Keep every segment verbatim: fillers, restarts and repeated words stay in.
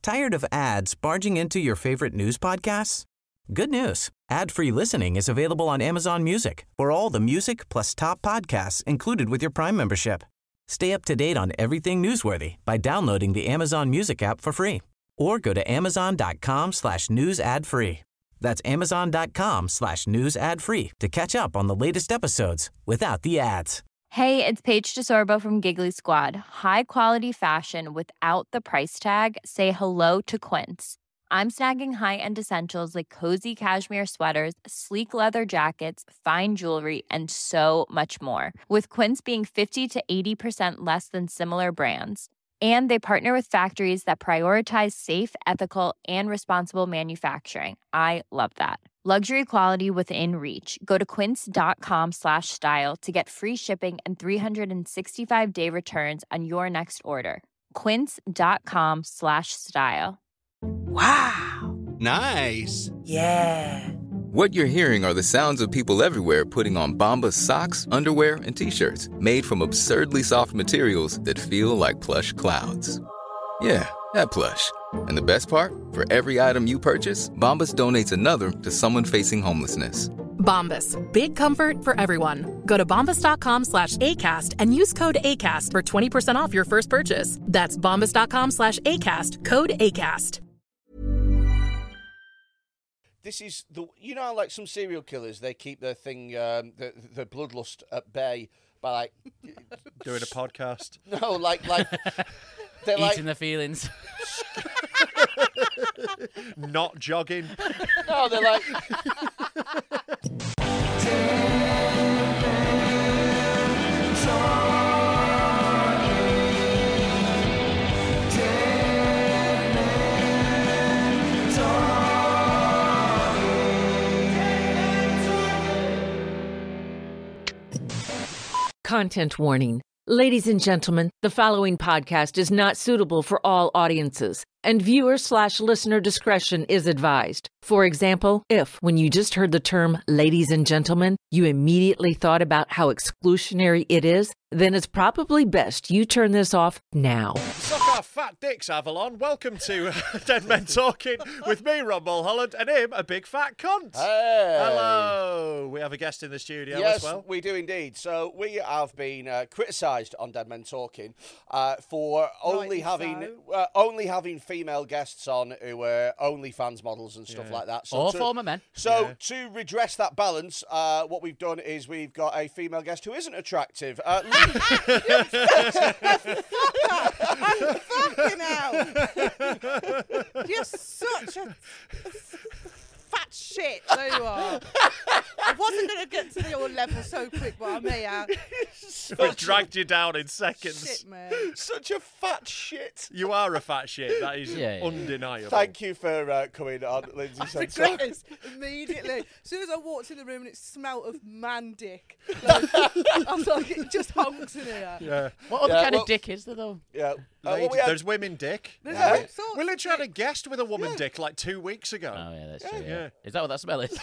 Tired of ads barging into your favorite news podcasts? Good news. Ad-free listening is available on Amazon Music for all the music plus top podcasts included with your Prime membership. Stay up to date on everything newsworthy by downloading the Amazon Music app for free or go to amazon.com slash news ad free. That's amazon.com slash news ad free to catch up on the latest episodes without the ads. Hey, it's Paige DeSorbo from Giggly Squad. High quality fashion without the price tag. Say hello to Quince. I'm snagging high-end essentials like cozy cashmere sweaters, sleek leather jackets, fine jewelry, and so much more. With Quince being fifty to eighty percent less than similar brands. And they partner with factories that prioritize safe, ethical, and responsible manufacturing. I love that. Luxury quality within reach. Go to quince.com slash style to get free shipping and three sixty-five day returns on your next order. Quince.com slash style. Wow. Nice. Yeah. What you're hearing are the sounds of people everywhere putting on Bombas socks, underwear, and T-shirts made from absurdly soft materials that feel like plush clouds. Yeah, that plush. And the best part? For every item you purchase, Bombas donates another to someone facing homelessness. Bombas. Big comfort for everyone. Go to bombas.com slash ACAST and use code ACAST for twenty percent off your first purchase. That's bombas.com slash ACAST. Code ACAST. This is the, you know, like some serial killers, they keep their thing, um, the, the bloodlust at bay by like doing a podcast. No, like like eating they're like, the feelings. Not jogging. No, they're like. Content warning. Ladies and gentlemen, the following podcast is not suitable for all audiences, and viewer slash listener discretion is advised. For example, if, when you just heard the term ladies and gentlemen, you immediately thought about how exclusionary it is, then it's probably best you turn this off now. Suck our fat dicks, Avalon. Welcome to Dead Men Talking with me, Rob Mulholland, and him, a big fat cunt. Hey. Hello. We have a guest in the studio yes, as well. We do indeed. So we have been uh, criticised on Dead Men Talking uh, for only Right, having so. uh, only having female guests on who were OnlyFans models and stuff Yeah. like that. So Or to, former men. So Yeah. to redress that balance, uh, what we've done is we've got a female guest who isn't attractive. Uh, Fucking hell. You're such a fat shit. There you are. I wasn't going to get to your level so quick, but I'm here. We dragged you down in seconds. Shit, man. Such a fat shit. You are a fat shit. That is Yeah, yeah. undeniable. Thank you for uh, coming on, Lindsay. I Sensor. regret this immediately. As soon as I walked in the room and it smelt of man dick, like, I was like, it just honks in here. Yeah. What other Yeah, kind well- of dick is there, though? Yeah. Uh, Lady, what we had- there's women dick. There's Yeah. all sorts We of literally had a dick. guest with a woman Yeah. dick like two weeks ago. Oh, yeah, that's Yeah. true. Yeah. Yeah. Is that what that smell is?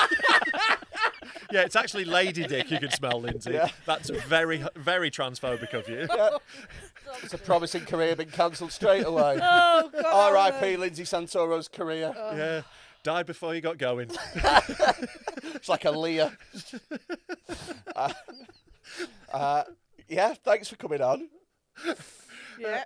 Yeah, it's actually lady dick you can smell, Lindsay. Yeah. That's very, very transphobic of you. It's a promising career been cancelled straight away. Oh, God. R I P Lindsay Santoro's career. Yeah. Died before you got going. It's like a Leah. uh, uh, yeah, thanks for coming on. Yeah.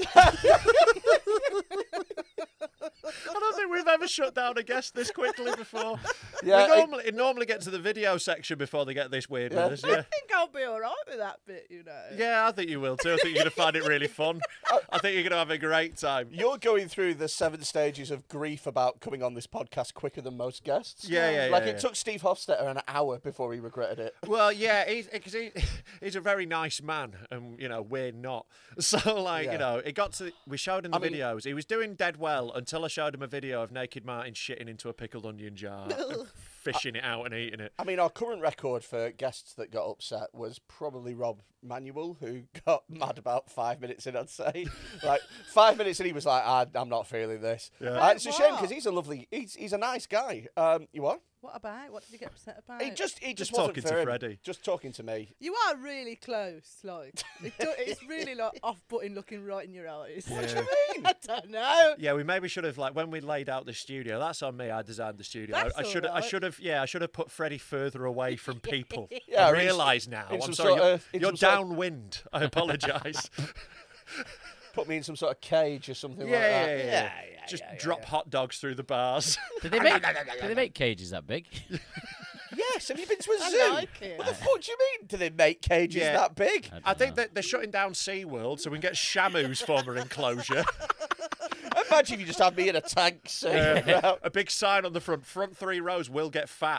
I don't think we've ever shut down a guest this quickly before. Yeah, we it- normally, it normally get to the video section before they get this weird Yeah. with us. I Yeah. think I'll be all right with that bit, you know. Yeah, I think you will too. I think you're going to find it really fun. I think you're going to have a great time. You're going through the seven stages of grief about coming on this podcast quicker than most guests. Yeah, yeah, Like yeah, it yeah. took Steve Hofstetter an hour before he regretted it. Well, yeah, he's, cause he, he's a very nice man, and, you know, we're not. So, like, Yeah. you know, it got to, we showed him the I mean- videos. He was doing dead well until I showed him a video of Naked Martin shitting into a pickled onion jar, and fishing it out and eating it. I mean, our current record for guests that got upset was probably Rob Manuel, who got mad about five minutes in, I'd say. Like, five minutes in, he was like, ah, I'm not feeling this. Yeah. Uh, it's a shame What? because he's a lovely, he's, he's a nice guy. Um, you what? What about? What did you get upset about? He just, he just, Just wasn't talking for to him. Freddie. Just talking to me. You are really close. Like it do, it's really like off-putting, looking right in your eyes. What do you mean? I don't know. Yeah, we maybe should have like when we laid out the studio. That's on me. I designed the studio. That's I, I should. I alright. should have. Yeah, I should have put Freddie further away from people. Yeah, I or in- realise now. in I'm some sorry. sort You're, of- in you're some sort of- downwind. I apologise. Put me in some sort of cage or something yeah, like yeah, that. yeah, yeah. Just drop hot dogs through the bars. Did they make? Did they make cages that big? Yes, have you been to a I zoo? like it. What the fuck do you mean? Do they make cages Yeah. that big? don't I think know. that they're shutting down SeaWorld so we can get Shamu's former enclosure. Imagine if you just had me in a tank sailing Yeah. around. A big sign on the front. Front three rows will get fat.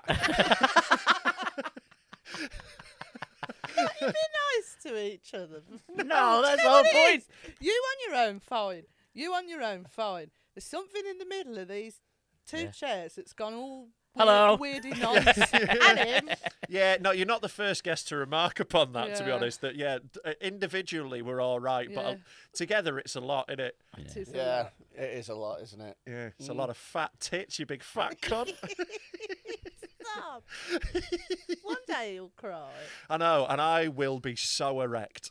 Be nice to each other. No, that's Do the you know whole what it point. is? You on your own, fine. You on your own, fine. There's something in the middle of these two Yeah. chairs that's gone all Hello. weird, weirdy nice. And him. Yeah, no, you're not the first guest to remark upon that, to be Yeah. honest. That, yeah, d- uh, individually we're all right, but uh, Yeah. together it's a lot, isn't it? It is a Yeah, lot. it is a lot, isn't it? Yeah, it's a lot of fat tits, you big fat cunt. Stop. One day you'll cry. I know, and I will be so erect.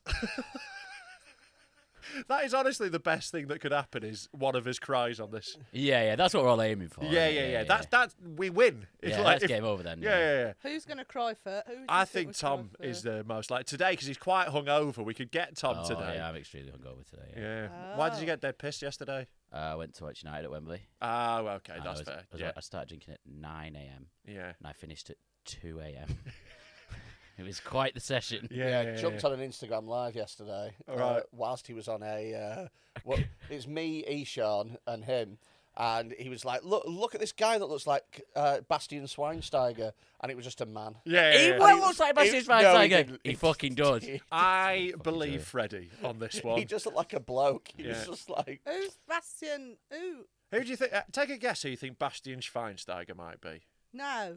That is honestly the best thing that could happen is one of us cries on this. Yeah, yeah, that's what we're all aiming for. Yeah, yeah, yeah. That's that's we win. It's Yeah, like that's if- game over then. Yeah, yeah, yeah. Who's going to cry first? Who do you I think think would cry Tom is first? the most like today because he's quite hungover. We could get Tom Oh, today. yeah, I'm extremely hungover today. Yeah. Yeah. Why did you Oh. get dead pissed yesterday? Uh, I went to watch United at Wembley. Oh, okay, and I that's was- fair. I, was- Yeah, I started drinking at nine a.m. yeah, and I finished at two a.m. It was quite the session. yeah. Yeah, yeah, jumped yeah. on an Instagram live yesterday. All uh, right. whilst he was on a, uh, well, it's me, Ishan, and him, and he was like, "Look, look at this guy that looks like uh, Bastian Schweinsteiger," and it was just a man. Yeah, yeah, He yeah. well looks like Bastian He- no, he Schweinsteiger. didn't. He He fucking does. I believe Freddie on this one. He just looked like a bloke. He Yeah. was just like, Who's Bastian? Who? Who do you think? Uh, take a guess who you think Bastian Schweinsteiger might be. No.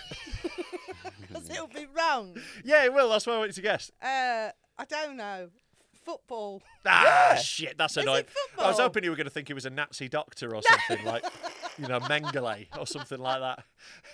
Because it'll be wrong. Yeah, it will. That's why I wanted to guess. Uh, I don't know. Football. Ah, shit, that's Is it annoying. I was football? hoping you were going to think he was a Nazi doctor or something like, you know, Mengele or something like that.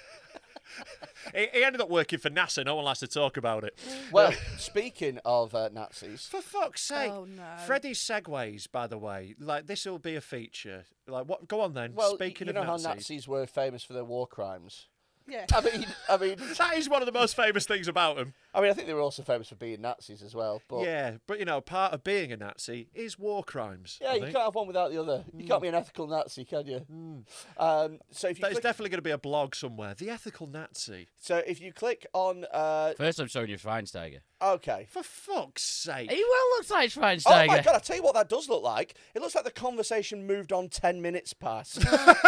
he, he ended up working for NASA. No one likes to talk about it. well, speaking of uh, Nazis, For fuck's sake. Oh, no. Freddie's segues, by the way, like this will be a feature. Like, what? Go on then. well, Speaking you of know Nazis, how Nazis were famous for their war crimes. Yeah. I mean, I mean, that is one of the most famous things about him. I mean, I think they were also famous for being Nazis as well. But Yeah, but you know, part of being a Nazi is war crimes. yeah, I you think. can't have one without the other. You can't be an ethical Nazi, can you? Um, so if you There's click, definitely going to be a blog somewhere. The ethical Nazi. so if you click on, uh, First, I'm showing you Schweinsteiger. okay. For fuck's sake. He well looks like Oh my Schweinsteiger. god! I tell you what, that does look like. It looks like the conversation moved on ten minutes past.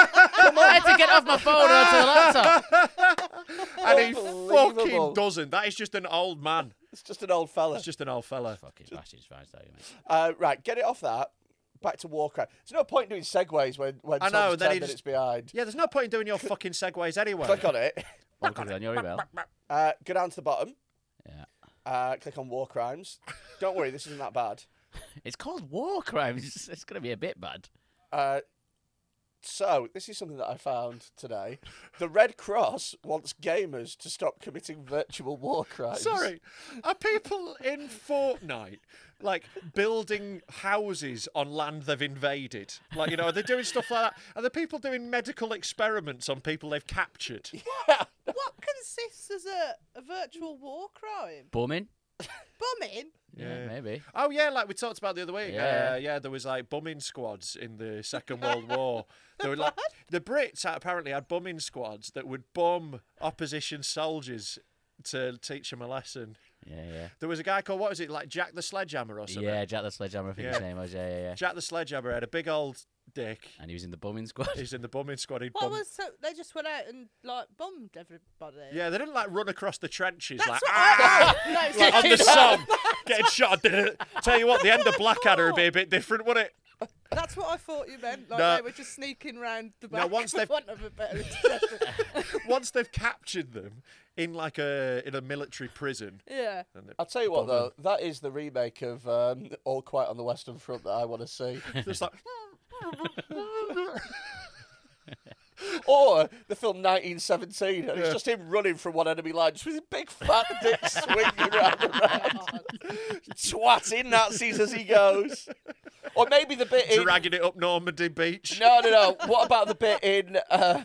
I had to get off my phone onto the laptop. And he Unbelievable. fucking doesn't. That is just an old man. It's just an old fella. It's just an old fella. Fucking Bastian Schweinsteiger, mate. Uh, right, get it off that. Back to Warcraft. There's no point doing segues when when I Tom's know, then ten he minutes just- behind. Yeah, there's no point in doing your fucking segues anyway. Click on it. What was it on your email? Uh, go down to the bottom. Yeah. Uh, click on War Crimes. Don't worry, this isn't that bad. It's called war crimes. It's going to be a bit bad. Uh, so, this is something that I found today. The Red Cross wants gamers to stop committing virtual war crimes. Sorry, are people in Fortnite like building houses on land they've invaded? Like, you know, are they doing stuff like that? Are the people doing medical experiments on people they've captured? What consists as a, a virtual war crime? Bumming? Bumming? Yeah, maybe. Oh yeah, like we talked about the other week. Yeah. Uh, yeah, there was like bumming squads in the Second World War. There were like the Brits apparently had bumming squads that would bum opposition soldiers to teach them a lesson. Yeah, yeah. There was a guy called, what was it, like Jack the Sledgehammer or something? Yeah, Jack the Sledgehammer, I think Yeah. his name was. Yeah, yeah, yeah. Jack the Sledgehammer had a big old dick. And he was in the bumming squad. He's in the bumming squad. He'd What bum- was so? They just went out and like bummed everybody. Yeah, they didn't like run across the trenches That's like, what ah! I know. like on the Somme, getting shot. Tell you what, the end of Blackadder would be a bit different, wouldn't it? That's what I thought you meant. Like No. they were just sneaking round the No, back. once for they've- want of a better expression. Once they've captured them in like a in a military prison. Yeah. then they I'll tell you what, bum though, that is the remake of um, All Quiet on the Western Front that I want to see. them. Just like, Or the film nineteen seventeen, and it's just him running from one enemy line, just with his big fat dick swinging round and round, twatting Nazis as he goes. Or maybe the bit in... Dragging it up Normandy Beach. No, no, no. What about the bit in... Um,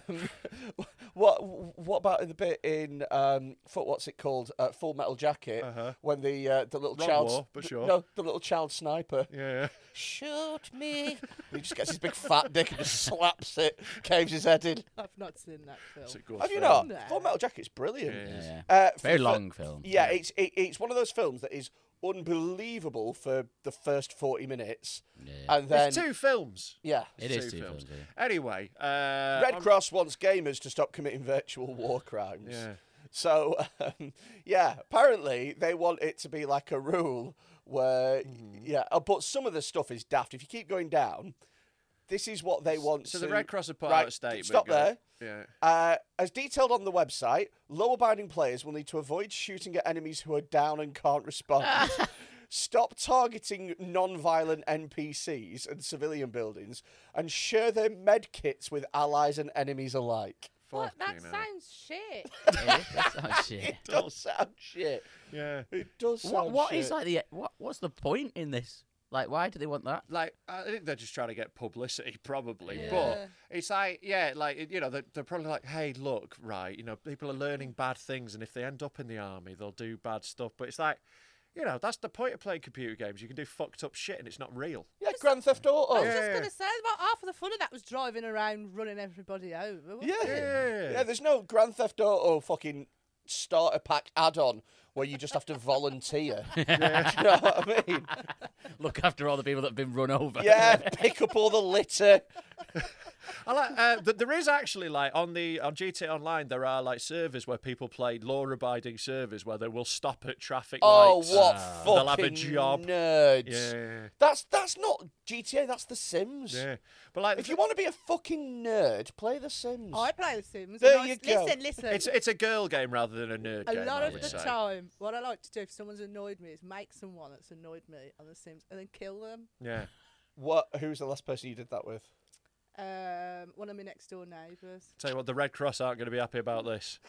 what What about the bit in... Um, for, what's it called? Uh, Full Metal Jacket. Uh-huh. When the uh, the little Wrong child... war, but sure. No, the little child sniper. Yeah. Shoot me. He just gets his big fat dick and just slaps it, caves his head in. I've not seen that film. It's a good Have you film. not? No. Full Metal Jacket's brilliant. Yeah. Uh, Very for- long film. Yeah, it's it, it's one of those films that is unbelievable for the first forty minutes, Yeah. and then There's two films. yeah, It is two films. yeah. Anyway, uh, Red I'm- Cross wants gamers to stop committing virtual war crimes. Yeah. So um, yeah, apparently they want it to be like a rule where Mm-hmm. yeah, uh, but some of the stuff is daft. If you keep going down, this is what they want. So to, the Red Cross have put right, out a statement. Stop going- there. Yeah. Uh, as detailed on the website, low-abiding players will need to avoid shooting at enemies who are down and can't respond. Stop targeting non-violent N P Cs and civilian buildings, and share their med kits with allies and enemies alike. What? That Fucking hell. sounds shit. Yeah, that sounds shit. It does sound shit. Yeah. It does sound What, what shit. is like the what? What's the point in this? Like, why do they want that? Like, I think they're just trying to get publicity, probably. Yeah. But it's like, yeah, like, you know, they're, they're probably like, hey, look, right, you know, people are learning bad things, and if they end up in the army, they'll do bad stuff. But it's like, you know, that's the point of playing computer games. You can do fucked up shit, and it's not real. Yeah, Grand Theft I Auto. was Yeah. just going to say, about half of the fun of that was driving around, running everybody over. wasn't Yeah. it? Yeah. Yeah, there's no Grand Theft Auto fucking starter pack add-on where you just have to volunteer. Do you know what I mean? Look after all the people that have been run over. Yeah, pick up all the litter. I like. Uh, th- there is actually like on the on G T A Online, there are like servers where people play law-abiding servers where they will stop at traffic Oh, lights. what They'll have a fucking job. nerds. Yeah. That's that's not G T A, that's The Sims. Yeah. But like, If you want to be a fucking nerd, play The Sims. I play The Sims. There and I- you go. Listen, listen. it's it's a girl game rather than a nerd a game. lot I of would the say. time, what I like to do if someone's annoyed me is make someone that's annoyed me on The Sims and then kill them. Yeah. What? Who's the last person you did that with? Um, one of my next door neighbours. Tell you what, the Red Cross aren't going to be happy about this.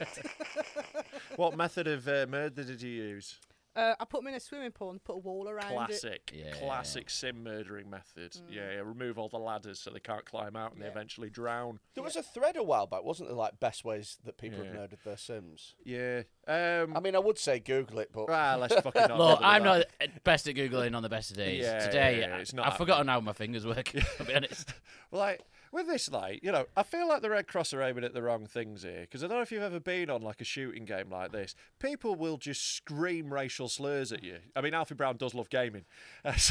What method of uh, murder did you use? Uh, I put them in a swimming pool and put a wall around it. Classic, Yeah. classic sim murdering method. Yeah, yeah, remove all the ladders so they can't climb out and they Yeah. eventually drown. There was a thread a while back, wasn't there, like best ways that people have Yeah. murdered their Sims? Yeah. Um, I mean, I would say Google it, but ah, let's fucking not. Look, bother with I'm that. not best at googling on the best of days. Yeah, Today, yeah, yeah, it's not I've happening. forgotten how my fingers work. I'll be honest. Well, like with this, like you know, I feel like the Red Cross are aiming at the wrong things here because I don't know if you've ever been on like a shooting game like this. People will just scream racial slurs at you. I mean, Alfie Brown does love gaming, uh, so,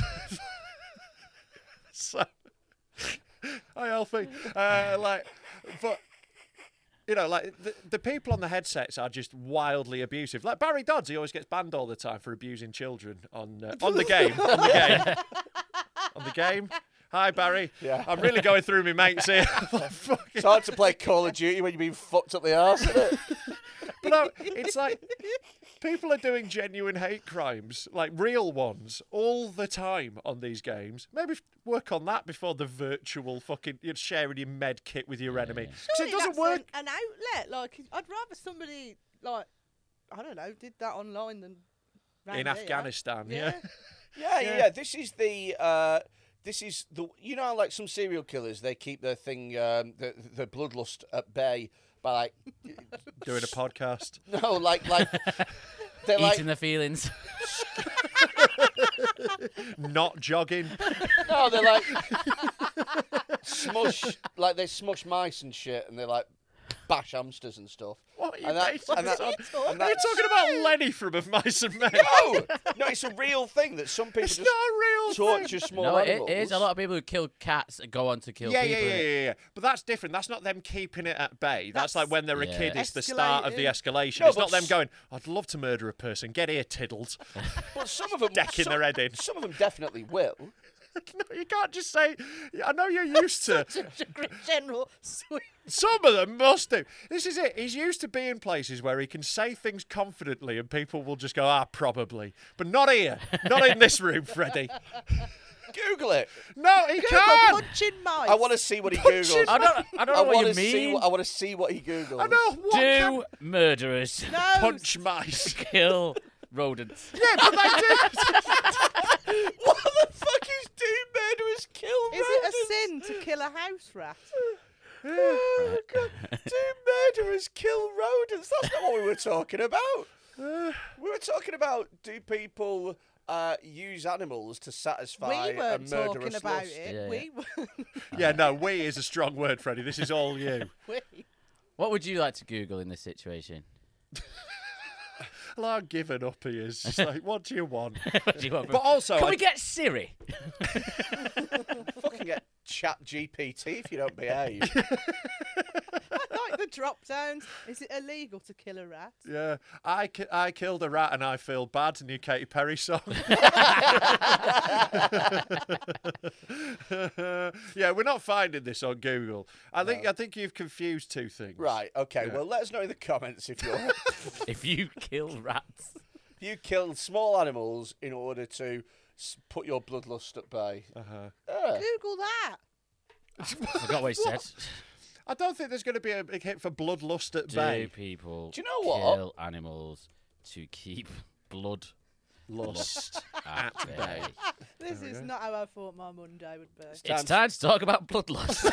so hi Alfie. Uh, like, but. You know, like the, the people on the headsets are just wildly abusive. Like Barry Dodds, he always gets banned all the time for abusing children on uh, on the game. On the game. On the game. Hi Barry. Yeah. I'm really going through my mates here. Like, fucking- it's hard to play Call of Duty when you've been fucked up the arse, isn't it? but no, it's like people are doing genuine hate crimes, like real ones, all the time on these games. Maybe f- work on that before the virtual fucking you're sharing your med kit with your enemy. 'Cause Surely it doesn't that's work. An, an outlet. Like, I'd rather somebody, like, I don't know, did that online than round In here. Afghanistan, yeah. Yeah, yeah, Yeah. yeah. This is the. Uh, this is the. You know, how, like some serial killers, they keep their thing, um, the the bloodlust at bay by like. Doing a podcast. No, like like. They're like Eating the feelings. Not jogging. no, they're like smush, like they smush mice and shit, and they like bash hamsters and stuff. What are you And that- basing and this that- on? and Are you that's- talking about Lenny from Of Mice and Men? No, no, it's a real thing that some people It's just not a real torture thing. small No, it, animals. it is a lot of people who kill cats that go on to kill Yeah, yeah, people. yeah, yeah, yeah. But that's different. That's not them keeping it at bay. That's, That's- like when they're a Yeah. kid, it's the start of the escalation. No, it's but not them s- going, I'd love to murder a person. Get here, tiddles. But some of them Decking some, their head in. Some of them definitely will. No, you can't just say, I know you're used to. General sweet. Some of them must do. This is it. He's used to being places where he can say things confidently and people will just go, ah, probably. But not here. Not in this room, Freddie. Google it. No, he Google can't. punching mice. I want to see what he Punching- Googles. I don't. I don't know I what want you to see. mean. What, I want to see what he Googles. I know. What can Do murderers No. punch mice? kill rodents? Yeah, but they do. What the fuck is do murderers kill Is it rodents? a sin to kill a house rat? Oh, God. Do murderers kill rodents? That's not what we were talking about. We were talking about do people uh, use animals to satisfy We a weren't murderous talking about lust? it. Yeah, we were. Yeah, no, we is a strong word, Freddie. This is all you. we. What would you like to Google in this situation? Well, I'm giving up. He is. It's like, what do you want? What do you want But also, can I- we get Siri? Fucking get Chat G P T if you don't behave. I like the drop downs. Is it illegal to kill a rat? yeah, I, ki- I killed a rat and I feel bad. New Katy Perry song. Yeah, we're not finding this on Google. I think I think you've confused two things. Right, okay, Yeah. well, let us know in the comments if you're If you kill rats, if you killed small animals in order to s- put your bloodlust at bay. Uh-huh. Yeah. Google that. I forgot what he said. I don't think there's going to be a big hit for bloodlust at Do bay. people Do you know what? kill animals to keep blood Lust at at bay? This is not how I thought my Monday would be. It's time to talk about bloodlust.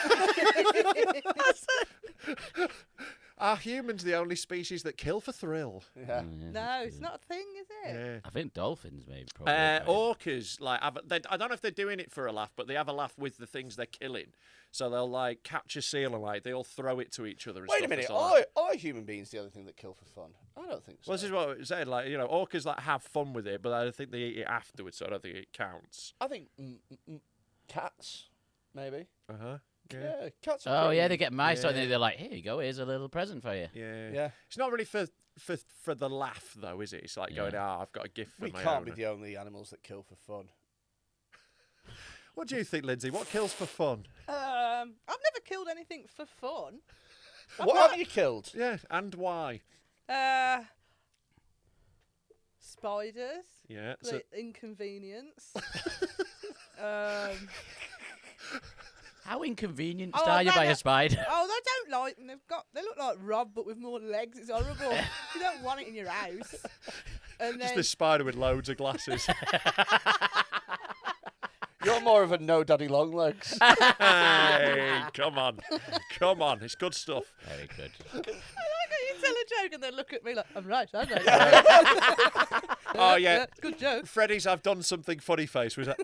Are humans the only species that kill for thrill? Yeah. No, it's not a thing, is it? Yeah. I think dolphins maybe probably. Uh, right? orcas, like, have, they, I don't know if they're doing it for a laugh, but they have a laugh with the things they're killing. So they'll like catch a seal and like they all throw it to each other. And Wait stuff a minute, as laugh. are, are human beings the only thing that kill for fun? I don't think so. Well, this is what I was saying. Like, you know, orcas like have fun with it, but I don't think they eat it afterwards, so I don't think it counts. I think mm, mm, mm, cats, maybe. Uh huh. Yeah, Yeah. cats are Oh pretty- yeah, they get mice, don't they? Yeah. They're like, here you go, here's a little present for you. Yeah. Yeah. It's not really for for for the laugh though, is it? It's like going, Yeah. ah, I've got a gift for We my can't owner. be the only animals that kill for fun. What do you think, Lindsay? What kills for fun? Um, I've never killed anything for fun. What have you killed? Yeah, and why? Uh, spiders. Yeah. So, Great inconvenience. um, How inconvenienced Oh, are you no, by no. a spider? oh, they don't like them. They've got. They look like Rob, but with more legs. It's horrible. You don't want it in your house. And just then this spider with loads of glasses. You're more of a no daddy long legs. Hey, come on, come on, it's good stuff. Very good. I like how you tell a joke and then look at me like I'm right, aren't I? Oh yeah, good joke. Freddy's I've done something funny face was that?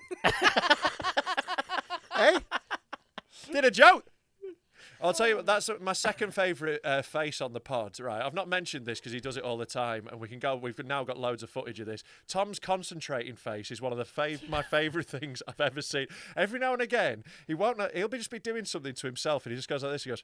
Hey, did a joke. I'll tell you what, that's my second favourite uh, face on the pod. Right, I've not mentioned this because he does it all the time, and we can go. We've now got loads of footage of this. Tom's concentrating face is one of the fav- my favourite things I've ever seen. Every now and again, he won't. Know, he'll be just be doing something to himself, and he just goes like this. He goes,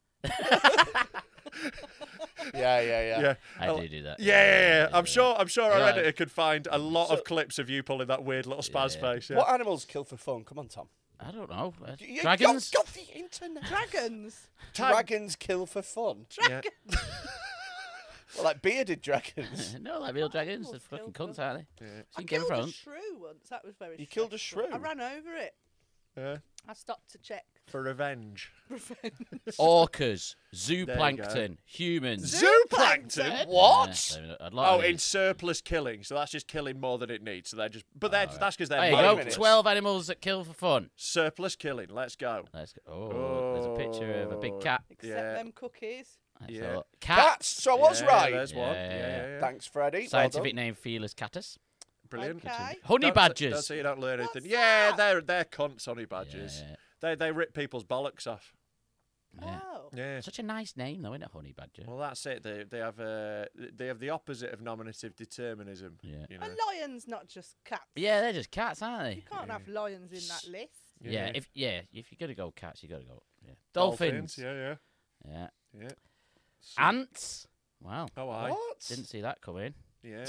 Yeah, yeah, yeah. yeah, I I'll- do do that. Yeah, yeah, yeah. I'm sure. I'm sure our Yeah. editor could find a lot So- of clips of you pulling that weird little spaz Yeah. face. Yeah. What animals kill for fun? Come on, Tom. I don't know. Uh, You- dragons? You've got the internet. Dragons. Dragons kill for fun. Yeah. Well, like bearded dragons. no, like real dragons. They're Animals fucking kill cunts, for- aren't they? Yeah. I Seen Game of killed a Thrones. shrew once. That was very. You killed a stressful. I shrew? ran over it. Yeah. I stopped to check. For revenge. Orcas, you go. zooplankton, humans. Zooplankton? What? Yeah, so a lot Oh, of in these. surplus killing. So that's just killing more than it needs. So they're just, but they're, Alright. that's because they're There you Wait a go. minute. Twelve animals that kill for fun. surplus killing. Let's go. Let's go. Oh, there's a picture of a big cat. Except Yeah. them cookies. Let's Yeah. have a look. Cats. Cat. So I was Yeah, right. There's one. Yeah, Yeah, yeah, yeah. Thanks, Freddie. Scientific well name Felis catus. Brilliant. Okay. Honey Don't- badgers. Don't say you don't learn anything. What's Yeah, that? they're they're cunts, honey badgers. Yeah. They they rip people's bollocks off. Yeah. Oh. Yeah. Such a nice name, though, isn't it, honey badger? Well, that's it. They they have uh, they have the opposite of nominative determinism. Yeah. You know. A lion's not just cats. Yeah, they're just cats, aren't they? You can't have lions in that list. Yeah. Yeah. If yeah, if you're gonna go cats, you gotta go. Yeah. Dolphins. Yeah, yeah, Yeah. yeah. Ants. Wow. Oh, I. What? Didn't see that coming. Yeah.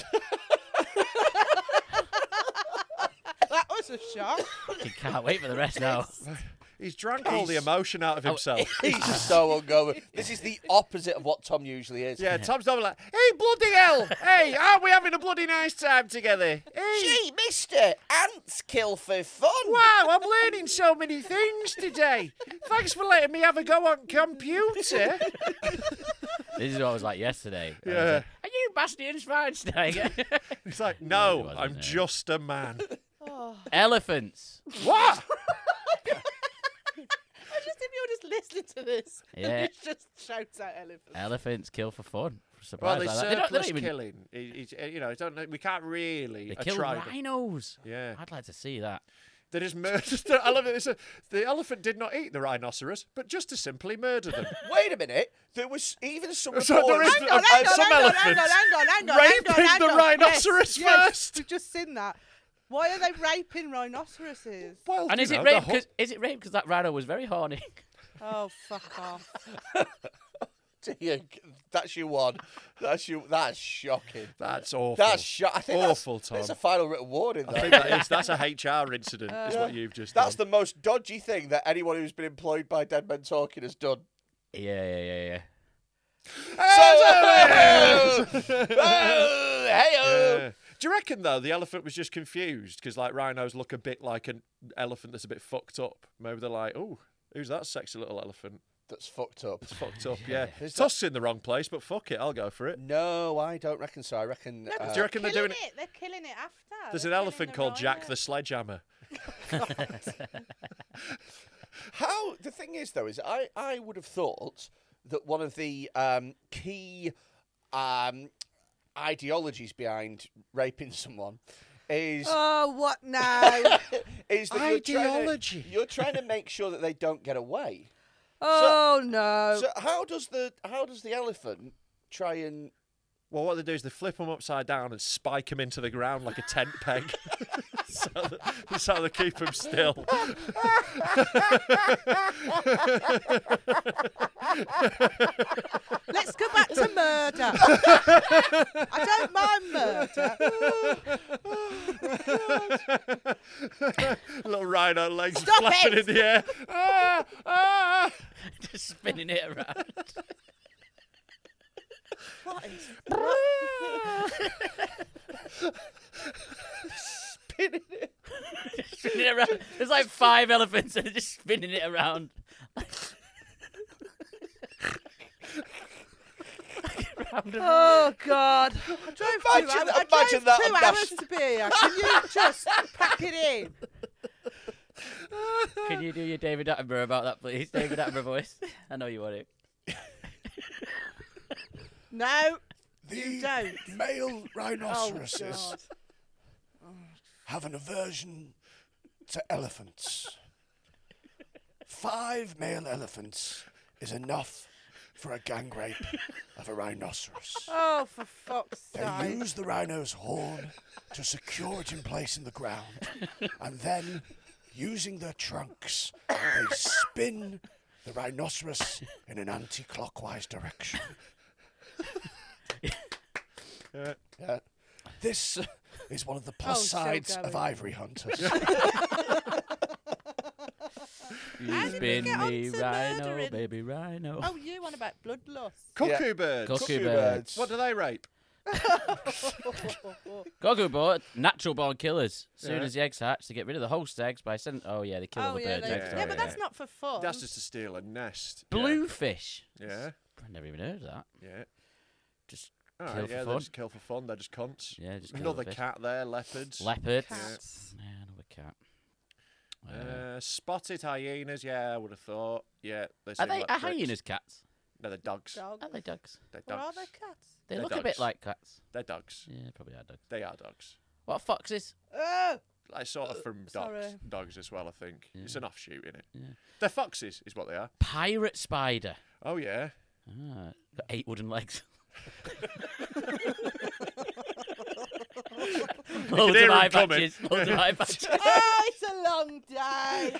That was a shock. You can't wait for the rest now. He's drank all the emotion out of himself. He's just so hungover. This is the opposite of what Tom usually is. Yeah, Tom's not like, hey, bloody hell! Hey, aren't we having a bloody nice time together? Hey. Gee, mister, ants kill for fun. Wow, I'm learning so many things today. Thanks for letting me have a go on computer. This is what I was like yesterday. I was Yeah. like, are you Bastian Schweinsteiger? He's like, no, wasn't, I'm no. just a man. Elephants. What? I just if you're just listening to this, Yeah. it just shouts out elephants. Elephants kill for fun. Well, Surprise they like that. They don't, they surplus don't even, killing. It- it- you know, don't, know- we can't really. They uh, kill try them. rhinos. Yeah. I'd like to see that. They just murdered. I love it. It's a, the elephant did not eat the rhinoceros, but just to simply murder them. Wait a minute. There was even some So there reports. is- Hang on, uh, hang on, some hang on, hang elephants on, hang on, hang on, raping hang on, hang the on. rhinoceros yes, yes, first. We've just seen that. Why are they raping rhinoceroses? Well, And you is know, it the rape? whole- Cause, is it rape because that rhino was very horny? Oh, fuck off. Dear, that's your one. That's you. That's shocking. That's awful. That's sho- I think awful, that's, Tom. That's a final written warning. I There. think that is, that's a H R incident, is what you've just That's done. the most dodgy thing that anyone who's been employed by Dead Men Talking has done. Yeah, yeah, yeah, yeah. So, oh, hey-o. Yeah. Do you reckon, though, the elephant was just confused? Because, like, rhinos look a bit like an elephant that's a bit fucked up. Maybe they're like, oh, who's that sexy little elephant? That's fucked up. It's fucked up, yeah. Is Tusk's in the wrong place, but fuck it, I'll go for it. No, I don't reckon so. I reckon. No, uh, Do you reckon they're killing doing it? it? They're killing it after. There's They're an killing elephant the called Jack rhino. the Sledgehammer. How the thing is though is I I would have thought that one of the um, key um, ideologies behind raping someone is Oh, what now? is that you're trying, Ideology. to, you're trying to make sure that they don't get away. oh, no. So how does the how does the elephant try and Well, what they do is they flip them upside down and spike them into the ground like a tent peg. so that, that's how they keep them still. Let's go back to murder. I don't mind murder. Little rhino legs Stop flapping it! in the air. Ah, ah. Just spinning it around. What is spinning it? spinning it around. There's like five elephants and they're just spinning it around. Round and round. Oh, God. I drove two, Imagine- hours, I imagine drove that two on hours Nash- to be here. Can you just pack it in? Can you do your David Attenborough about that, please? David Attenborough voice. I know you want it. No, The you don't. male Oh, rhinoceroses God. have an aversion to elephants. Five male elephants is enough for a gang rape of a rhinoceros. Oh, for fuck's They sake. use the rhino's horn to secure it in place in the ground, and then, using their trunks, they spin the rhinoceros in an anti-clockwise direction. Yeah. Yeah. This uh, is one of the plus Oh, still sides of going. ivory hunters. You How did we spin get me, onto rhino, murdering? baby rhino. Oh, you want about bloodlust? Cuckoo Yeah. birds. Cuckoo Cuckoo birds. What do they rape? Cuckoo bird, natural born killers. As soon Yeah. as the eggs hatch, they get rid of the host eggs by sending. Oh yeah, they kill all Oh, the yeah, birds. they, eggs, yeah, don't but they? that's not for fun. That's just to steal a nest. Bluefish. Yeah. I've never even heard of that. Yeah. Just All kill right, for yeah, they fun. just kill for fun. They're just cunts. Yeah, just kill Another the fish. cat there, leopards. Leopards. Cats. Yeah, another cat. Uh, Uh, spotted hyenas, yeah, I would have thought. Yeah, they are seem they like are pricks. hyenas cats? No, they're dogs. Dogs. Are they dogs? They're Or dogs. are they cats? They They're look a dogs. bit like cats. They're dogs. Yeah, probably are dogs. They are dogs. What foxes? Oh, Like sort of from dogs, sorry. dogs as well. I think it's an offshoot in it. Yeah. They're foxes, is what they are. Pirate spider. Oh yeah. Ah, got eight wooden legs. Loads hear of 'em eye coming. patches. Loads of eye patches. oh, it's a long day.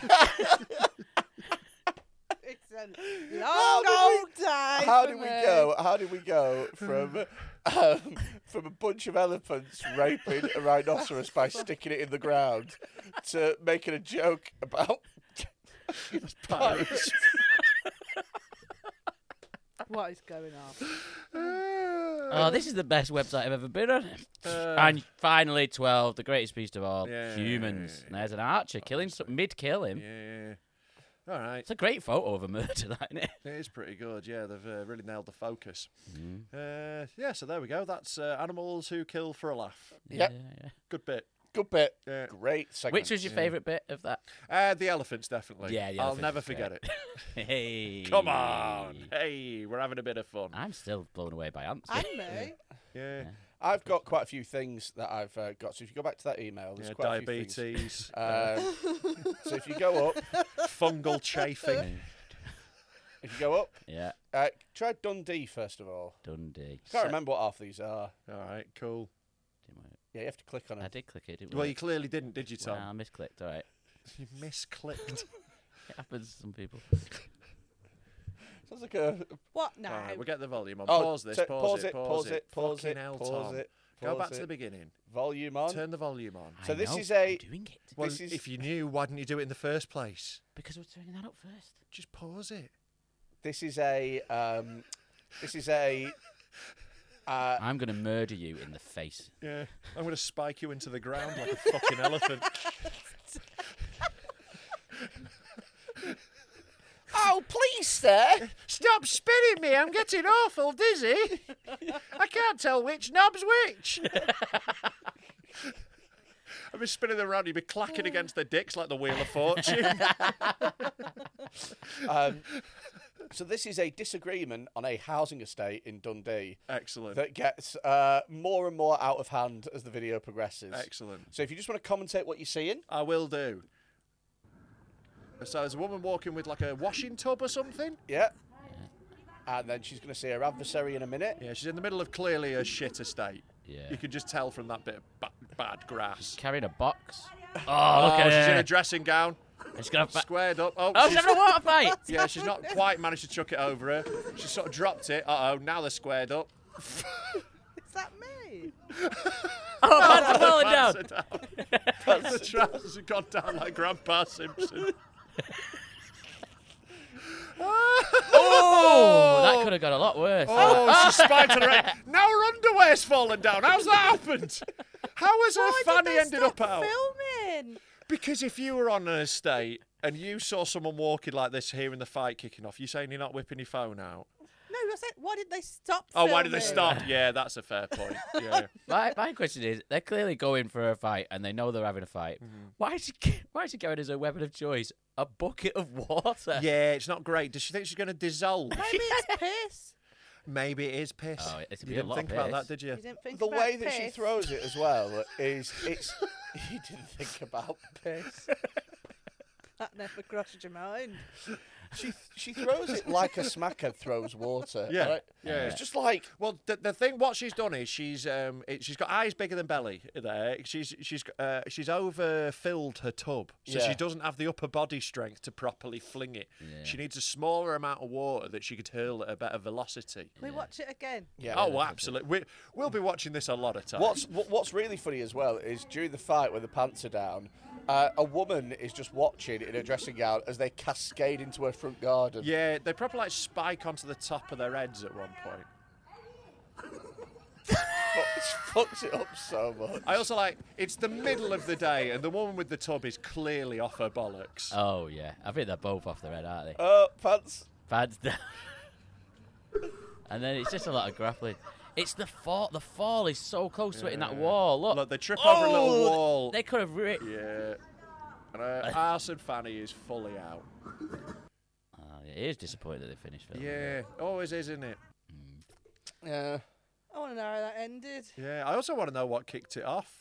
It's a long How did we- old day. How for did we me. go? How did we go from um, from a bunch of elephants raping a rhinoceros by sticking it in the ground to making a joke about Pirates. What is going on? Oh, this is the best website I've ever been on. Uh, and finally, twelve, the greatest beast of all, Yeah. humans. And there's an archer killing, some, mid-kill him. Yeah. All right. It's a great photo of a murder, that, isn't it? It is pretty good. Yeah, they've uh, really nailed the focus. Mm. Uh, yeah, so there we go. That's uh, animals who kill for a laugh. Yep. Yeah, yeah. Good bit. Good bit. Yeah. Great segment. Which was your favourite bit of that? Uh, the elephants, definitely. Yeah, the I'll elephants never is forget great. it. Hey. Come on. Hey, we're having a bit of fun. I'm still blown away by ants. And me. Yeah. I've got quite a few things that I've uh, got. So if you go back to that email, there's Yeah, quite a few things. diabetes, Um, so if you go up, fungal chafing. if you go up, Yeah, uh, try Dundee first of all. Dundee. Can't remember what half these are. All right, cool. Didn't work. Yeah, you have to click on I it. did click it. Didn't Well, work. you clearly didn't, did you, Tom? Well, I misclicked. All right. You misclicked. It happens to some people. Sounds like a. What now? All right, we'll get the volume on. Oh, pause this, t- pause, it, pause it, pause Fucking it, hell, pause Tom. it, Go pause back to it. the beginning. Volume on. Turn the volume on. So I this know, is a- I'm doing it. Well, this is- if you knew, why didn't you do it in the first place? Because we're turning that up first. Just pause it. This is a. Um, this is a. Uh, I'm going to murder you in the face. Yeah. I'm going to spike you into the ground like a fucking elephant. oh, please, sir. Stop spinning me, I'm getting awful dizzy. I can't tell which knob's which. I've been spinning them around, you'd be clacking against the dicks like the Wheel of Fortune. Um, so this is a disagreement on a housing estate in Dundee Excellent. that gets uh, more and more out of hand as the video progresses. Excellent. So if you just want to commentate what you're seeing. I will do. So there's a woman walking with like a washing tub or something. Yeah. And then she's going to see her adversary in a minute. Yeah, she's in the middle of clearly a shit estate. Yeah. You can just tell from that bit of ba- bad grass. Carrying a box. Oh, Oh, look at she's in her. a dressing gown, It's gonna fa- squared up. Oh, Oh, she's having a water fight. yeah, she's not quite managed to chuck it over her. She sort of dropped it. Uh oh, now they're squared up. Is that me? Oh, pants are falling down. Pants are down. The trousers have gone down like Grandpa Simpson. Oh, that could have got a lot worse. Oh, she's spiked on her head. Now her underwear's fallen down. How's that happened? How has her Why fanny did they ended stop up out? filming? Because if you were on an estate and you saw someone walking like this, hearing the fight kicking off, you saying you're not whipping your phone out? No, I said, why did they stop Oh, filming? why did they stop? Yeah, that's a fair point. Yeah. My, my question is, they're clearly going for a fight, and they know they're having a fight. Mm-hmm. Why is she Why is she going as a weapon of choice a bucket of water? Yeah, it's not great. Does she think she's going to dissolve? Maybe it's piss. Maybe it is piss. Oh, it's a you bit- a didn't lot of think about piss. that, did you? You didn't think The about way that she piss? throws it as well is it's. You didn't think about piss. That never crossed your mind. She she throws it like a smackhead throws water. Yeah, right? yeah. It's just like Well, the, the thing, what she's done is she's um, it, she's got eyes bigger than belly. There, she's she's uh, she's overfilled her tub, so Yeah. she doesn't have the upper body strength to properly fling it. Yeah. She needs a smaller amount of water that she could hurl at a better velocity. Can we watch it again? yeah. Oh, absolutely. We, we'll be watching this a lot of times. What's what, what's really funny as well is during the fight when the pants are down, uh, a woman is just watching in a dressing gown as they cascade into her front garden. Yeah, they probably like spike onto the top of their heads at one point. Fucks, fucks it up so much. I also like it's the middle of the day and the woman with the tub is clearly off her bollocks. Oh, yeah. I think they're both off their head, aren't they? Uh, pants. Pads down. And then it's just a lot of grappling. It's the fall. The fall is so close to it in that wall. Look. Look, they trip over a little Oh, wall. They could have ripped. Yeah. And her arse and fanny is fully out. Oh, it is disappointing that they finished filming. Yeah, always is, isn't it? Yeah. I want to know how that ended. Yeah, I also want to know what kicked it off.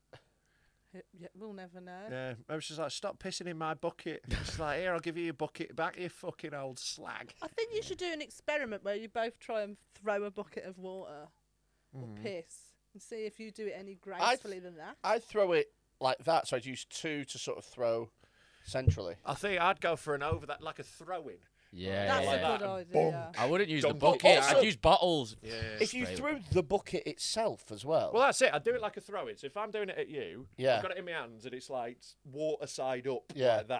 Yeah, we'll never know. Yeah, I was just like, stop pissing in my bucket. She's like, here, I'll give you your bucket back, you fucking old slag. I think you should do an experiment where you both try and throw a bucket of water or Mm. piss and see if you do it any gracefully than that. I'd throw it like that, so I'd use two to sort of throw centrally. I think I'd go for an over that, like a throw-in. Yeah, That's yeah. a good and idea. I wouldn't use Dunk the it. bucket. Also- I'd use bottles. Yeah. If you Straight threw the bucket itself as well. Well, that's it. I'd do it like a throw-in. So if I'm doing it at you, Yeah. I've got it in my hands and it's like water side up Yeah. like that.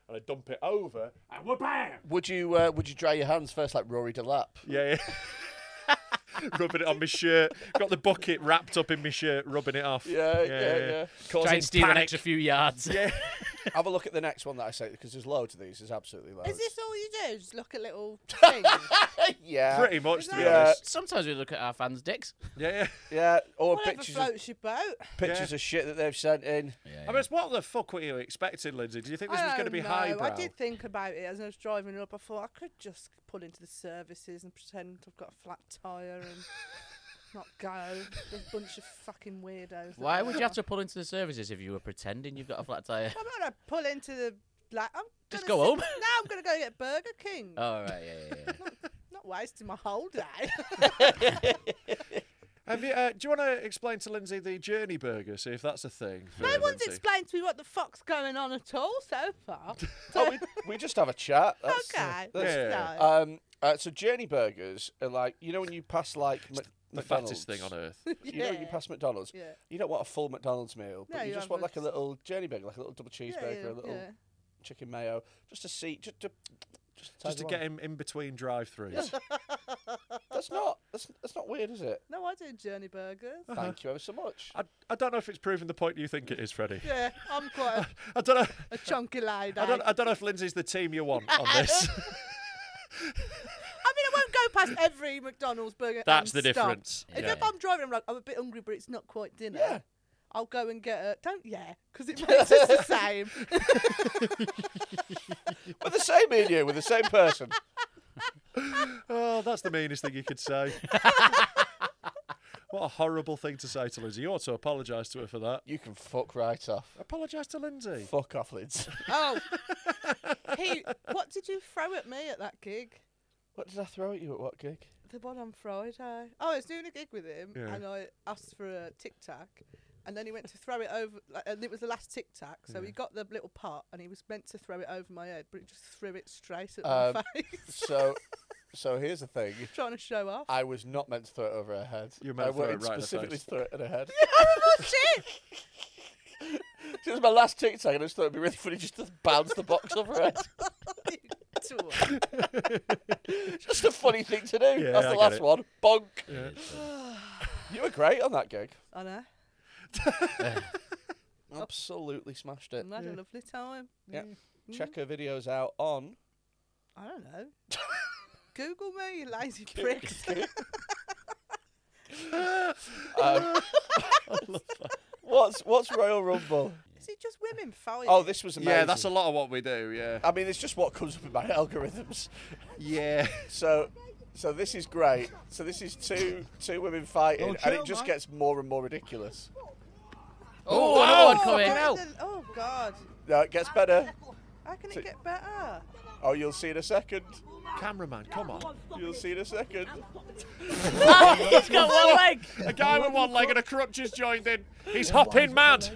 and I dump it over, and wha-bam! Would you uh, would you dry your hands first like Rory Delap? Yeah, yeah. Rubbing it on my shirt. Got the bucket wrapped up in my shirt, rubbing it off. Yeah, yeah, yeah. yeah. Try Causing and steal an panic. extra few yards. Yeah. Have a look at the next one that I say because there's loads of these. There's absolutely loads. Is this all you do? Just look at little things? yeah. Pretty much, to be Yeah. honest. Sometimes we look at our fans' dicks. Yeah, yeah. Yeah, or Whatever pictures of, floats your boat. pictures Yeah. of shit that they've sent in. I mean, what the fuck were you expecting, Lindsay? Did you think this I was going to don't be know. highbrow? I did think about it as I was driving up. I thought I could just pull into the services and pretend I've got a flat tyre and not go. There's a bunch of fucking weirdos. that Why go. would you have to pull into the services if you were pretending you've got a flat tyre? I'm gonna pull into the like. I'm Just gonna go sit- home. No, I'm gonna go get Burger King. Oh, right, yeah, yeah, yeah. Not wasting my whole day. Have you, uh, do you want to explain to Lindsay the Journey Burger, see if that's a thing? For No one's Lindsay? explained to me what the fuck's going on at all so far. Oh, we, we just have a chat. That's, Okay. that's- Yeah. No. Um, uh, so Journey Burgers are like, you know when you pass like Mc- The McDonald's, fattest thing on earth. You know when you Yeah. pass McDonald's, Yeah. you don't want a full McDonald's meal, but No, you, you just have want a like a s- little Journey Burger, like a little double Yeah, cheeseburger, yeah, a little yeah. chicken mayo, just to see, just to, just to, Just to get him in between drive-throughs. That's not, that's, that's not weird, is it? No, I do Journey Burgers. Thank you ever so much. I, I don't know if it's proving the point you think it is, Freddie. Yeah, I'm quite a, I don't know. a chunky lady. I don't. I don't know if Lindsay's the team you want on this. I mean, I won't go past every McDonald's burger. That's and the stop. difference. If, Yeah. if I'm driving, I'm like, I'm a bit hungry, but it's not quite dinner. Yeah. I'll go and get a. Don't yeah, because it makes us the same. With the same in you, with the same person. Oh, that's the meanest thing you could say. What a horrible thing to say to Lindsay. You ought to apologise to her for that. You can fuck right off. Apologise to Lindsay. Fuck off, Lids. Oh, he. What did you throw at me at that gig? What did I throw at you at what gig? The one on Friday. Oh, I was doing a gig with him, Yeah. and I asked for a Tic Tac, and then he went to throw it over, like, and it was the last Tic Tac, so Yeah. he got the little pot, and he was meant to throw it over my head, but he just threw it straight at Um, my face, So, so here's the thing. trying to show off. I was not meant to throw it over her head. You were meant I to throw it wanted right in the specifically face. to throw it at her head. Horrible shit! It was my last Tic Tac, and I just thought it'd be really funny just to bounce the box off her head. Just a funny thing to do. Yeah, That's I the get last it. one. Bonk. Yeah. You were great on that gig. I know. Absolutely smashed it. And I had a lovely time. Yeah. Mm. Check her videos out on. I don't know. Google me, you lazy pricks. Um, what's what's Royal Rumble? Is it just women fighting? Oh, this was amazing. Yeah, that's a lot of what we do. Yeah. I mean, it's just what comes up in my algorithms. Yeah. So, so this is great. So this is two two women fighting, and it just gets more and more ridiculous. Oh, another one Oh, coming. God, oh God. No, it gets better. How can So- it get better? Oh, you'll see in a second. Cameraman, come on. You'll see in a second. He's got one leg. A guy with one leg and a crutch has joined in. He's hopping mad.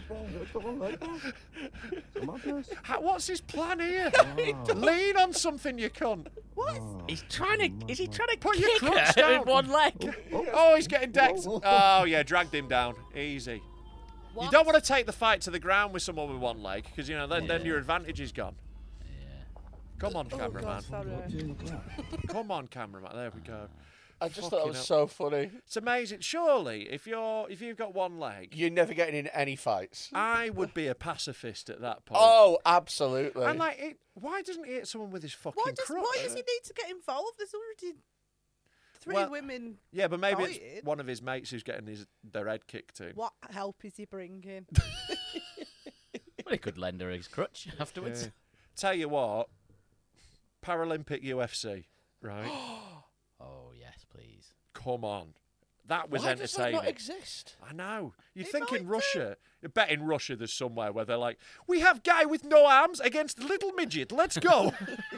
How, what's his plan here? Lean on something, you cunt. What? He's trying to. Is he trying to Put your kick crutch her down. with one leg? Oh, he's getting decked. Oh, yeah, dragged him down. Easy. What? You don't want to take the fight to the ground with someone with one leg, because, you know, then, then Yeah. your advantage is gone. Come on, Oh, cameraman. God, sorry. Come on, cameraman. There we go. I just thought Fucking that was hell. so funny. It's amazing. Surely, if you're if you've got one leg, You're never getting in any fights. I would be a pacifist at that point. Oh, absolutely. And like, it, why doesn't he hit someone with his fucking Why does, crutch? why does he need to get involved? There's already three Well, women. Yeah, but maybe fighting. it's one of his mates who's getting his their head kicked in. What help is he bringing? Well, he could lend her his crutch afterwards. Yeah. Tell you what, Paralympic U F C, right? Oh yes, please. Come on, that was Why does that entertaining. not exist? I know. You'd It think in might Russia, I bet in Russia there's somewhere where they're like, we have guy with no arms against little midget. Let's go.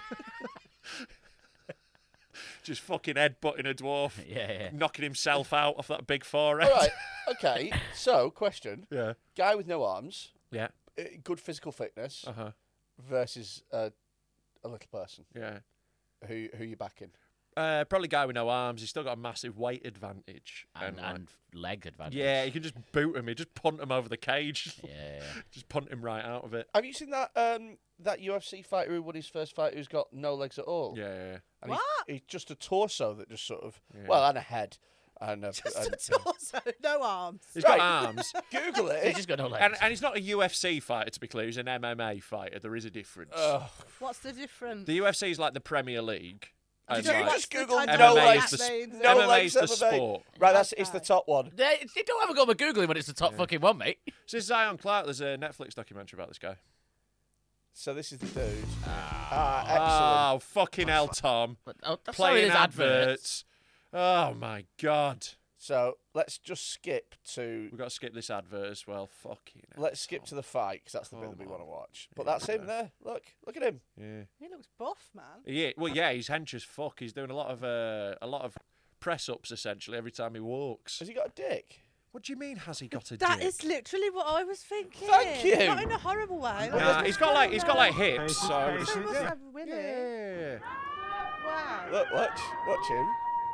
Just fucking headbutting a dwarf, Yeah, yeah. knocking himself out off that big forehead. All right. Okay. So, question: Yeah. guy with no arms, Yeah. uh, good physical fitness, Uh huh. versus uh, a little person. Yeah. Who who you backing? Uh, probably guy with no arms. He's still got a massive weight advantage. And, like- and leg advantage. yeah, you can just boot him. You just punt him over the cage. Yeah. Just punt him right out of it. Have you seen that um, that U F C fighter who won his first fight who's got no legs at all? Yeah, yeah, yeah. And What? He's, he's just a torso that just sort of, Yeah. well, and a head. And a, Just and, a torso, no arms. He's got Right. arms. Google it. He's just got no legs. And, and he's not a U F C fighter, to be clear. He's an M M A fighter. There is a difference. Ugh. What's the difference? The U F C is like the Premier League. And Did you like, just Google I no don't know what legs? that means. No M M A legs is the M M A. sport. Right, that's it's the Okay. top one. They, they don't have a go with Googling when it's the top fucking one, mate. So this is Zion Clark. There's a Netflix documentary about this guy. So this is the dude. Ah, excellent. Oh, fucking hell, Tom. But, oh, that's Playing sorry, there's adverts. adverts. Oh, my God. So let's just skip to We've got to skip this advert as well. Fucking hell, let's skip Tom. to the fight because that's the bit Oh that we my. want to watch. But that's him there. Look, look at him. Yeah. He looks buff, man. Yeah, well, yeah, he's hench as fuck. He's doing a lot of uh, a lot of press ups essentially every time he walks. Has he got a dick? What do you mean? Has he got a That dick? is literally what I was thinking. Thank you. Not in a horrible way. Nah, he's got like he's got like hips. So He must yeah. have a willy. Yeah. Wow. Look, watch, watch him.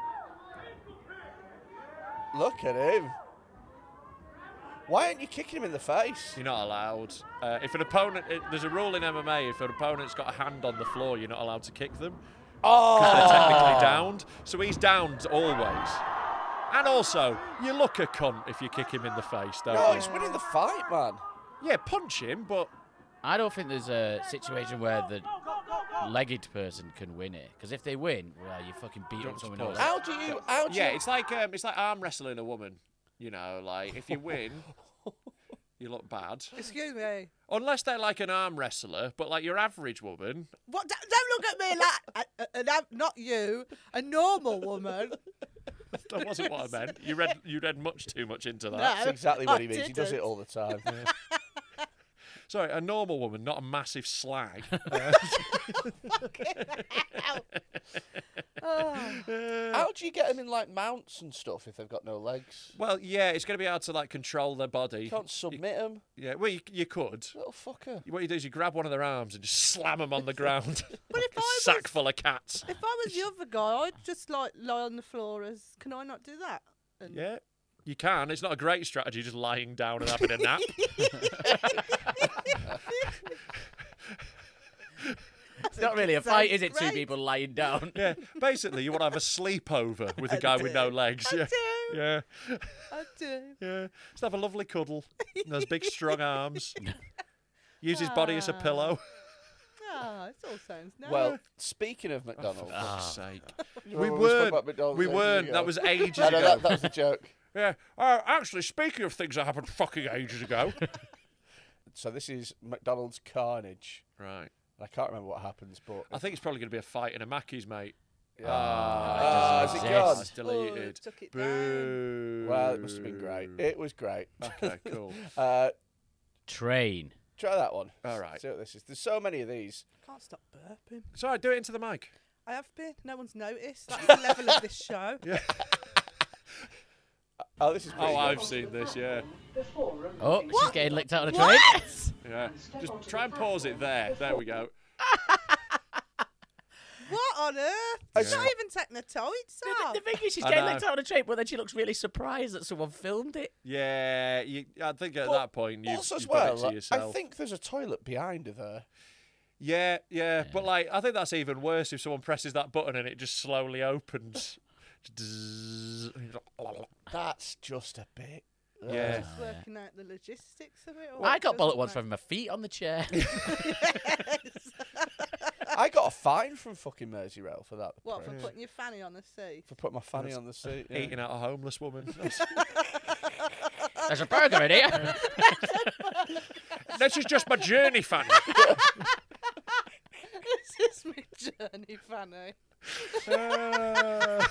Look at him. Why aren't you kicking him in the face? You're not allowed. Uh, if an opponent, it, there's a rule in M M A. If an opponent's got a hand on the floor, you're not allowed to kick them Oh, because they're technically downed. So he's downed always. And also, you look a cunt if you kick him in the face, don't No, you? he's winning the fight, man. Yeah, punch him, but I don't think there's a situation where the legged person can win it. Because if they win, well, you fucking beat Don't up someone suppose. else. How do you? How do yeah, you? it's like um, it's like arm wrestling a woman. You know, like if you win, you look bad. Excuse me. Unless they're like an arm wrestler, but like your average woman. What? Don't, don't look at me like a, a, a, not you, a normal woman. That wasn't what I meant. You read you read much too much into that. No. That's exactly what I he means. He does it didn't. all the time. Sorry, a normal woman, not a massive slag. Oh. How do you get them in like mounts and stuff if they've got no legs? Well, yeah, it's going to be hard to like control their body. You can't submit them. Yeah, well, you, you could. Little fucker. What you do is you grab one of their arms and just slam them on the ground. But if a I sack was, full of cats. if I was the other guy, I'd just like lie on the floor. As can I not do that? And Yeah, you can. It's not a great strategy, just lying down and having a nap. It's not really a Sounds fight, is it? Two great. people lying down. Yeah, basically, you want to have a sleepover with a I guy with no do. legs. I yeah, do. yeah, I do. yeah. Just have a lovely cuddle. And those big, strong arms. Use his body as a pillow. Ah, it all sounds nice. Well, speaking of McDonald's, For fuck's sake. You We remember we spoke weren't. about McDonald's We ages weren't. ago? That was ages No, no, ago. that, that was a joke. Yeah. Uh, actually, speaking of things that happened fucking ages ago. So this is McDonald's Carnage. Right. I can't remember what happens, but I think it's probably going to be a fight in a Mackey's, mate. Yeah. Ah, Ah, it is it doesn't gone? exist. It's deleted. Oh, took it down. Boo. Well, it must have been great. It was great. Okay, cool. uh, Train. try that one. All right. See what this is. There's so many of these. Can't stop burping. It's all right, do it into the mic. I have been. No one's noticed. That's the level of this show. Yeah. Oh, this is pretty Oh, good. I've seen this, yeah. Oh, she's getting licked out on a train. What? Yeah. Just try and pause it there. There we go. What on earth? She's not even taking the tights The, off. the thing is, she's I getting know. licked out on a train, but then she looks really surprised that someone filmed it. Yeah, you, I think at But that point you've, also as you've done it well, to I yourself. think there's a toilet behind her there. Yeah, yeah, but like I think that's even worse if someone presses that button and it just slowly opens. That's just a bit. Yeah. Just working out the logistics of it. all. I got Doesn't bullet once matter. from my feet on the chair. I got a fine from fucking Merseyrail for that. What, for prick. putting your fanny on the seat? For putting my fanny on the seat. yeah. Eating out a homeless woman. There's a burger in here. This is just my journey, Fanny. This is my journey, fanny. Uh,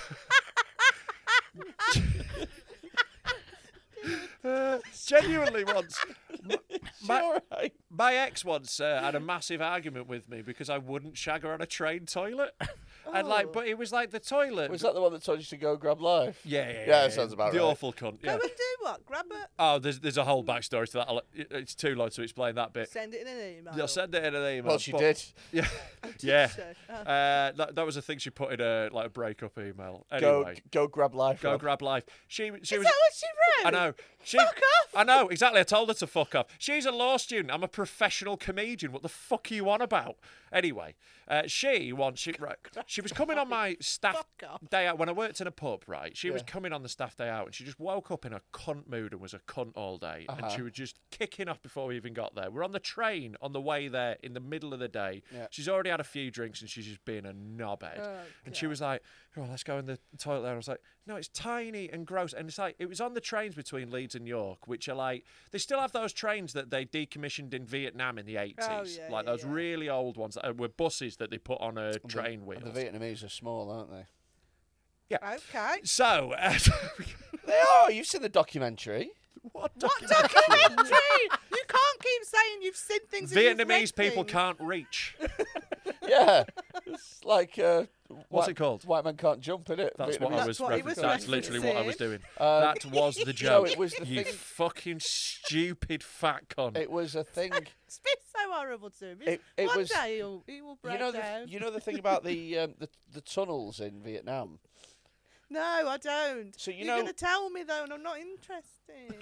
uh, genuinely once. My, All right. my ex once uh, had a massive argument with me because I wouldn't shag her on a train toilet. And like, Oh. but it was like the toilet. Was that the one that told you to go grab life? Yeah, yeah, yeah. Yeah, that sounds about the right. awful cunt. Go Yeah. and do what? Grab it. Oh, there's there's a whole backstory to that. I'll, it- it's too long to explain that bit. Send it in an email. You'll send it in an email. Well, she but- did. Yeah, Oh, did yeah. she? Oh. Uh, that, that was a thing she put in a like a breakup email. Go, Anyway, go grab life. go Rob. grab life. She she Is was. that what she wrote? I know. She, Fuck off. I know exactly. I told her to fuck off. She's a law student. I'm a professional comedian. What the fuck are you on about? Anyway, uh, she once she right, she was coming on my staff Fuck off. day out when I worked in a pub. Right, she was Yeah. coming on the staff day out, and she just woke up in a cunt mood and was a cunt all day. And Uh-huh. she was just kicking off before we even got there. We're on the train on the way there in the middle of the day. Yeah. She's already had a few drinks and she's just being a knobhead. Oh, and she was like, "Oh, let's go in the toilet there." And I was like, "No, it's tiny and gross." And it's like it was on the trains between Leeds and York, which are like they still have those trains that they decommissioned in Vietnam in the eighties, Oh, yeah, like yeah, those yeah. really old ones that were buses that they put on a And train the, wheels. and the Vietnamese are small, aren't they? Okay. So, uh, They are. You've seen the documentary. what, What documentary? You can't keep saying you've seen things. and you've read Vietnamese people things. can't reach. Yeah. It's like uh, What's white, it called? White man can't jump in it. That's what I That's was. what he refer- was That's literally what I was referencing. doing. Um, that was the No, joke. it was the you thing- fucking stupid fat cunt. It was a thing. It's been so horrible to him. It- it One was- day he'll, he will break You know the down. you know the thing about the um, the the tunnels in Vietnam. No, I don't. So you You're know- going to tell me though, and I'm not interested.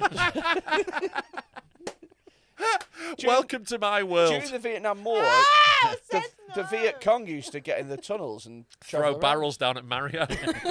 Welcome to my world. During the Vietnam War, Ah, I the, said the no. Viet Cong used to get in the tunnels and Throw travel around. barrels down at Mario.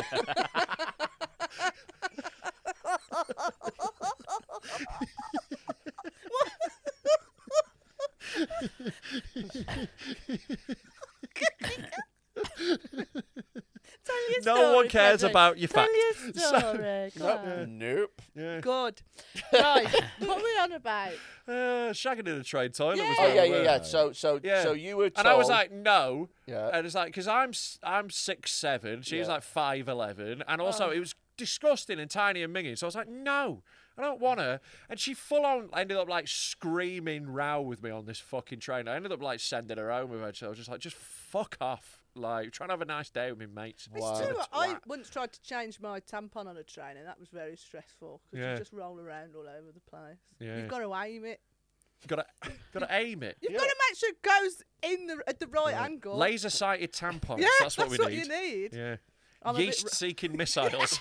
Tell your No story, one cares Frederick. about your Tell facts. your story. Go Nope. on. Nope. yeah. Good. Right. What are we on about? Uh, shagging in a train toilet. Yeah. Was Oh the yeah, word. yeah, yeah. So, so, Yeah. so you were told. And I was like, no. Yeah. And it's like, because I'm s- I'm six seven, she's Yeah. like five eleven, and also it was disgusting and tiny and minging. So I was like, no, I don't want her. And she full on ended up like screaming row with me on this fucking train. I ended up like sending her home eventually. I was just like, just fuck off. Like, trying to have a nice day with my mates. It's Wow. true. What I Twat. once tried to change my tampon on a train, and that was very stressful because Yeah. you just roll around all over the place. Yeah. You've got to aim it. Gotta, gotta aim it. You've Yeah. got to make sure it goes in the at the right angle. Laser sighted tampons. yeah, that's what we need. you need. Yeah. I'm a bit Yeast r- seeking missiles.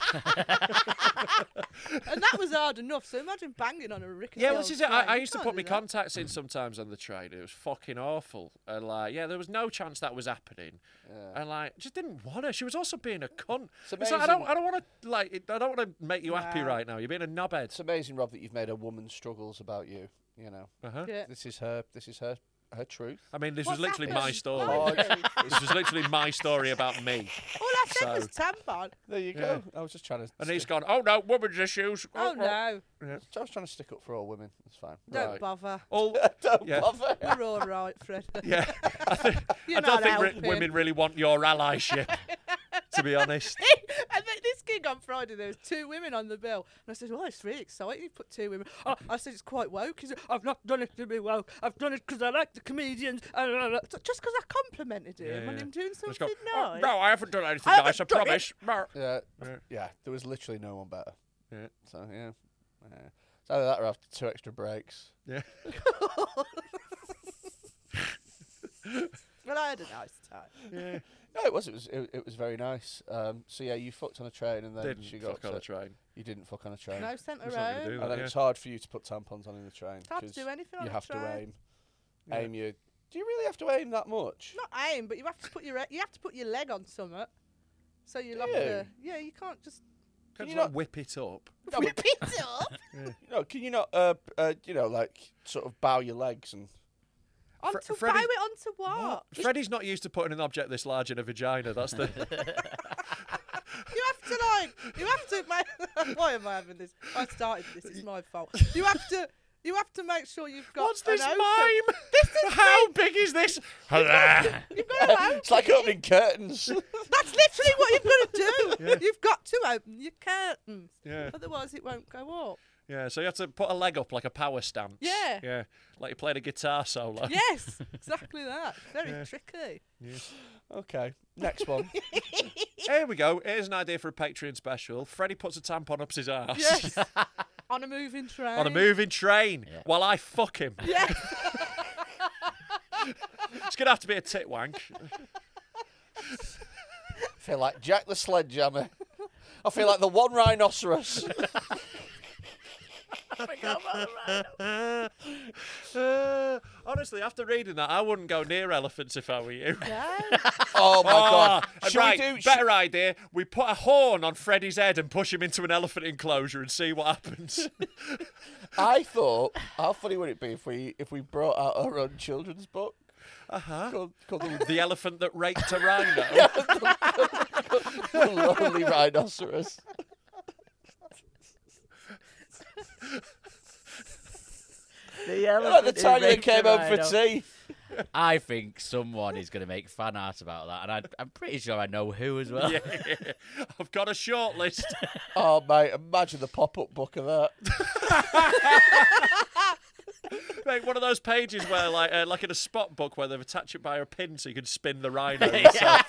And that was hard enough. So imagine banging on a rickety Yeah, old well, this is it. train. I, I You used to can't put do my that. contacts in sometimes on the train. It was fucking awful. And like, yeah, there was no chance that was happening. And like, just didn't want her. She was also being a cunt. It's It's like, I don't, amazing. I don't want to like, it- I don't want to make you happy Wow. right now. You're being a knobhead. It's amazing, Rob, that you've made a woman struggles about you. You know, Uh-huh. Yeah. this is her. This is her. Her truth. I mean, this What's was literally my happened? story. Why? This was literally my story about me. All I said So- was tampon. There you Yeah. go. I was just trying to. And he's stick- gone, oh no, women's issues. Oh no! Yeah. I was trying to stick up for all women. It's fine. Don't Right. bother. All, Don't Yeah. bother. We're all right, Fred. yeah. I, think, You're I don't not think re- helping. women really want your allyship, to be honest. And then this gig on Friday, there was two women on the bill, and I said, "Oh, it's really exciting. You put two women." Oh, I said, "It's quite woke." He said, "I've not done it to be woke. I've done it because I like the comedians." And uh, uh, so just because I complimented him Yeah, and yeah. him doing Just something go, "Oh, nice. no, I haven't done anything I nice, I haven't done it." promise. No. Yeah. Yeah. Yeah. There was literally no one better. Yeah. So yeah. yeah. It's either that or after two extra breaks. Yeah. Well, I had a nice time. Yeah. No, it was. It was. It, it was very nice. Um, so yeah, you fucked on a train and then Didn't she got fuck on a upset. train. You didn't fuck on a train. No, sent her It's not gonna home. do And that, then yeah. it's hard for you to put tampons on in the train. It's hard to 'cause do anything on you a have to train. aim. Yeah. Aim your. Do you really have to aim that much? Not aim, but you have to put your you have to put your leg on something. So you Do have you? to. Yeah, you can't just Can you you not not- whip it up? No, whip it up No, can you not? Uh, uh, you know, like sort of bow your legs and. onto bow Freddie- it onto what? Freddie's not used to putting an object this large in a vagina. That's the. You have to like. You have to. Make, why am I having this? I started this. It's my fault. You have to. You have to make sure you've got. What's this an mime? open- This is How big is this? You've got to open It's like it. opening curtains. That's literally what you've got to do. You've got to open your curtains. Yeah. Otherwise, it won't go up. Yeah, so you have to put a leg up like a power stance. Yeah. Yeah, like you played a guitar solo. Yes, exactly that. Very Yeah. tricky. Okay, next one. Here we go. Here's an idea for a Patreon special. Freddie puts a tampon up his ass. Yes. On a moving train. On a moving train Yeah. while I fuck him. Yes. It's going to have to be a tit wank. I feel like Jack the Sledgehammer. I feel like the one rhinoceros. Uh, honestly, after reading that, I wouldn't go near elephants if I were you. No. Oh my god! Ah, Should right, we do? better idea. We put a horn on Freddy's head and push him into an elephant enclosure and see what happens. I thought, how funny would it be if we if we brought out our own children's book? Uh-huh. Called, called the, The elephant that raped a rhino. the lonely rhinoceros. The Like the time they came home for tea. I think someone is going to make fan art about that, and I, I'm pretty sure I know who as well. Yeah, I've got a short list. Oh mate, imagine the pop-up book of that. Like one of those pages where, like, uh, like in a spot book, where they've attached it by a pin so you can spin the rhino. yourself.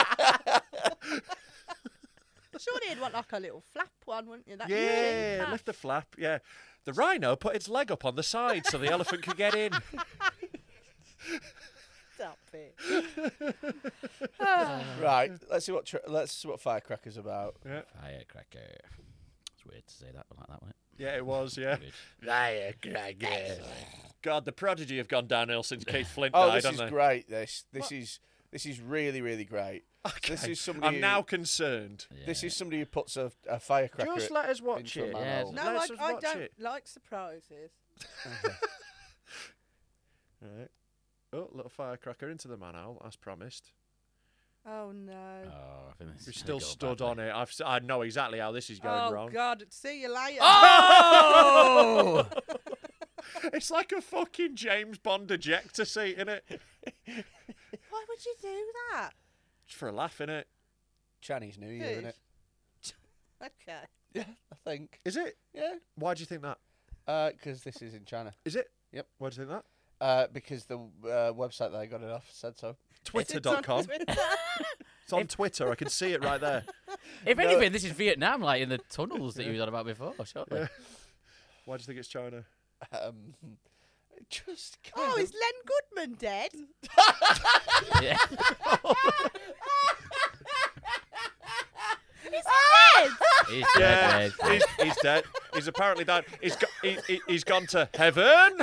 Surely you'd want like a little flap one, wouldn't you? That Yeah, flap. lift the flap. Yeah, the rhino put its leg up on the side so the elephant could get in. Stop it. Right, let's see what tr- let's see what Firecracker's about. Firecracker. It's weird to say that like that, wasn't it? Yeah, it was. Yeah. Firecracker. God, the Prodigy have gone downhill since Keith Flint Oh, died, this is haven't they? great. This this is this is really really great. Okay. This is somebody. I'm who- now concerned. This is somebody who puts a, a firecracker. Just let us watch into a it. manhole. No, Let I, us I watch don't it. like surprises. Right. Oh, little firecracker into the manhole, as promised. Oh no. Oh, I think this We've is still gonna go stood badly. on it. I've, s- I know exactly how this is going Oh wrong. God! See you later. Oh! It's like a fucking James Bond ejector seat, innit? Why would you do that? Just for a laugh, innit? Chinese New Year, Good. isn't it? Okay. Yeah, I think. Is it? Yeah, Why do you think that? because this is in China. Is it? Yep. Why do you think that? Uh, because the uh, website that I got it off said so. Twitter It's on dot com. Twitter. It's on Twitter. I can see it right there. If No. anything, this is Vietnam, like in the tunnels that you was on about before, surely. Yeah. Why do you think it's China? Um, just kind Oh, of. is Len Goodman dead? Yeah. Is he dead? He's Yeah, dead, mate. he's, he's dead. He's apparently died. He's go- he, he, he's gone to heaven.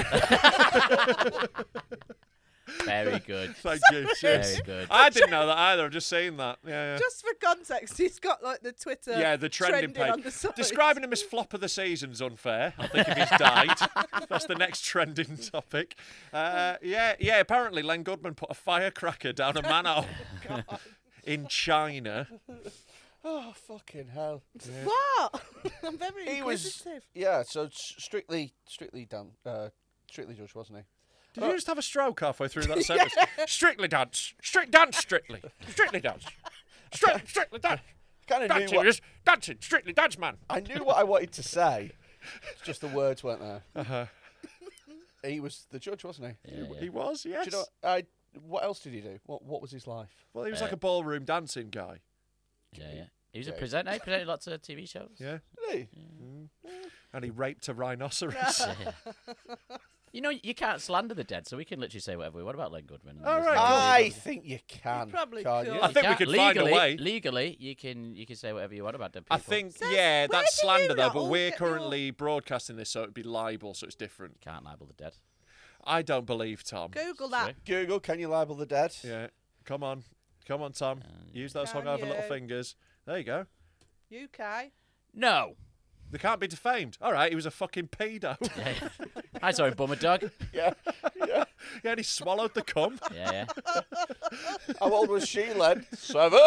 Very good. Thank you. Cheers. Very good. I didn't know that either. I've just seen that. Yeah, yeah. Just for context, he's got like the Twitter. Yeah, the trending, page. on the side. Describing him as flop of the season's unfair. I think if he's died, that's the next trending topic. Uh, yeah, yeah. Apparently, Len Goodman put a firecracker down a manhole in China. Oh, fucking hell. What? I'm very He was. inquisitive. Yeah, so s- strictly, strictly done. Uh, strictly judge, wasn't he? Did you just have a stroke halfway through that sentence? Strictly dance. Strict dance, strictly. Strictly dance. Stri- strictly dance. Kind of knew Dancing, what just dancing. Strictly dance, man. I knew what I wanted to say. It's just the words weren't there. Uh-huh. He was the judge, wasn't he? Yeah, yeah. He was, yes. Do you know? I. What else did he do? What What was his life? Well, he was Uh, like a ballroom dancing guy. Yeah, yeah. He was a Yeah. presenter. He presented lots of T V shows. Yeah. Did he? And he raped a rhinoceros. You know, you can't slander the dead, so we can literally say whatever we want about Len Goodman. and All there's right. no I legal- think you can. You probably can't could. you? I You think we can't- could find a legally, way. Legally, you can you can say whatever you want about dead people. I think, So, yeah, where that's do you slander though, lot but all we're get your- currently broadcasting this, so it'd be libel, so it's different. Can't libel the dead. I don't believe Tom. Google that. Google, can you libel the dead? Yeah. Come on. Come on, Tom. Use those Can hungover little you? fingers. There you go. U K. No. They can't be defamed. All right, he was a fucking pedo. I saw him bum a dog. Yeah. Yeah. Yeah, and he swallowed the cum. Yeah, yeah. How old was she, Len? Seven.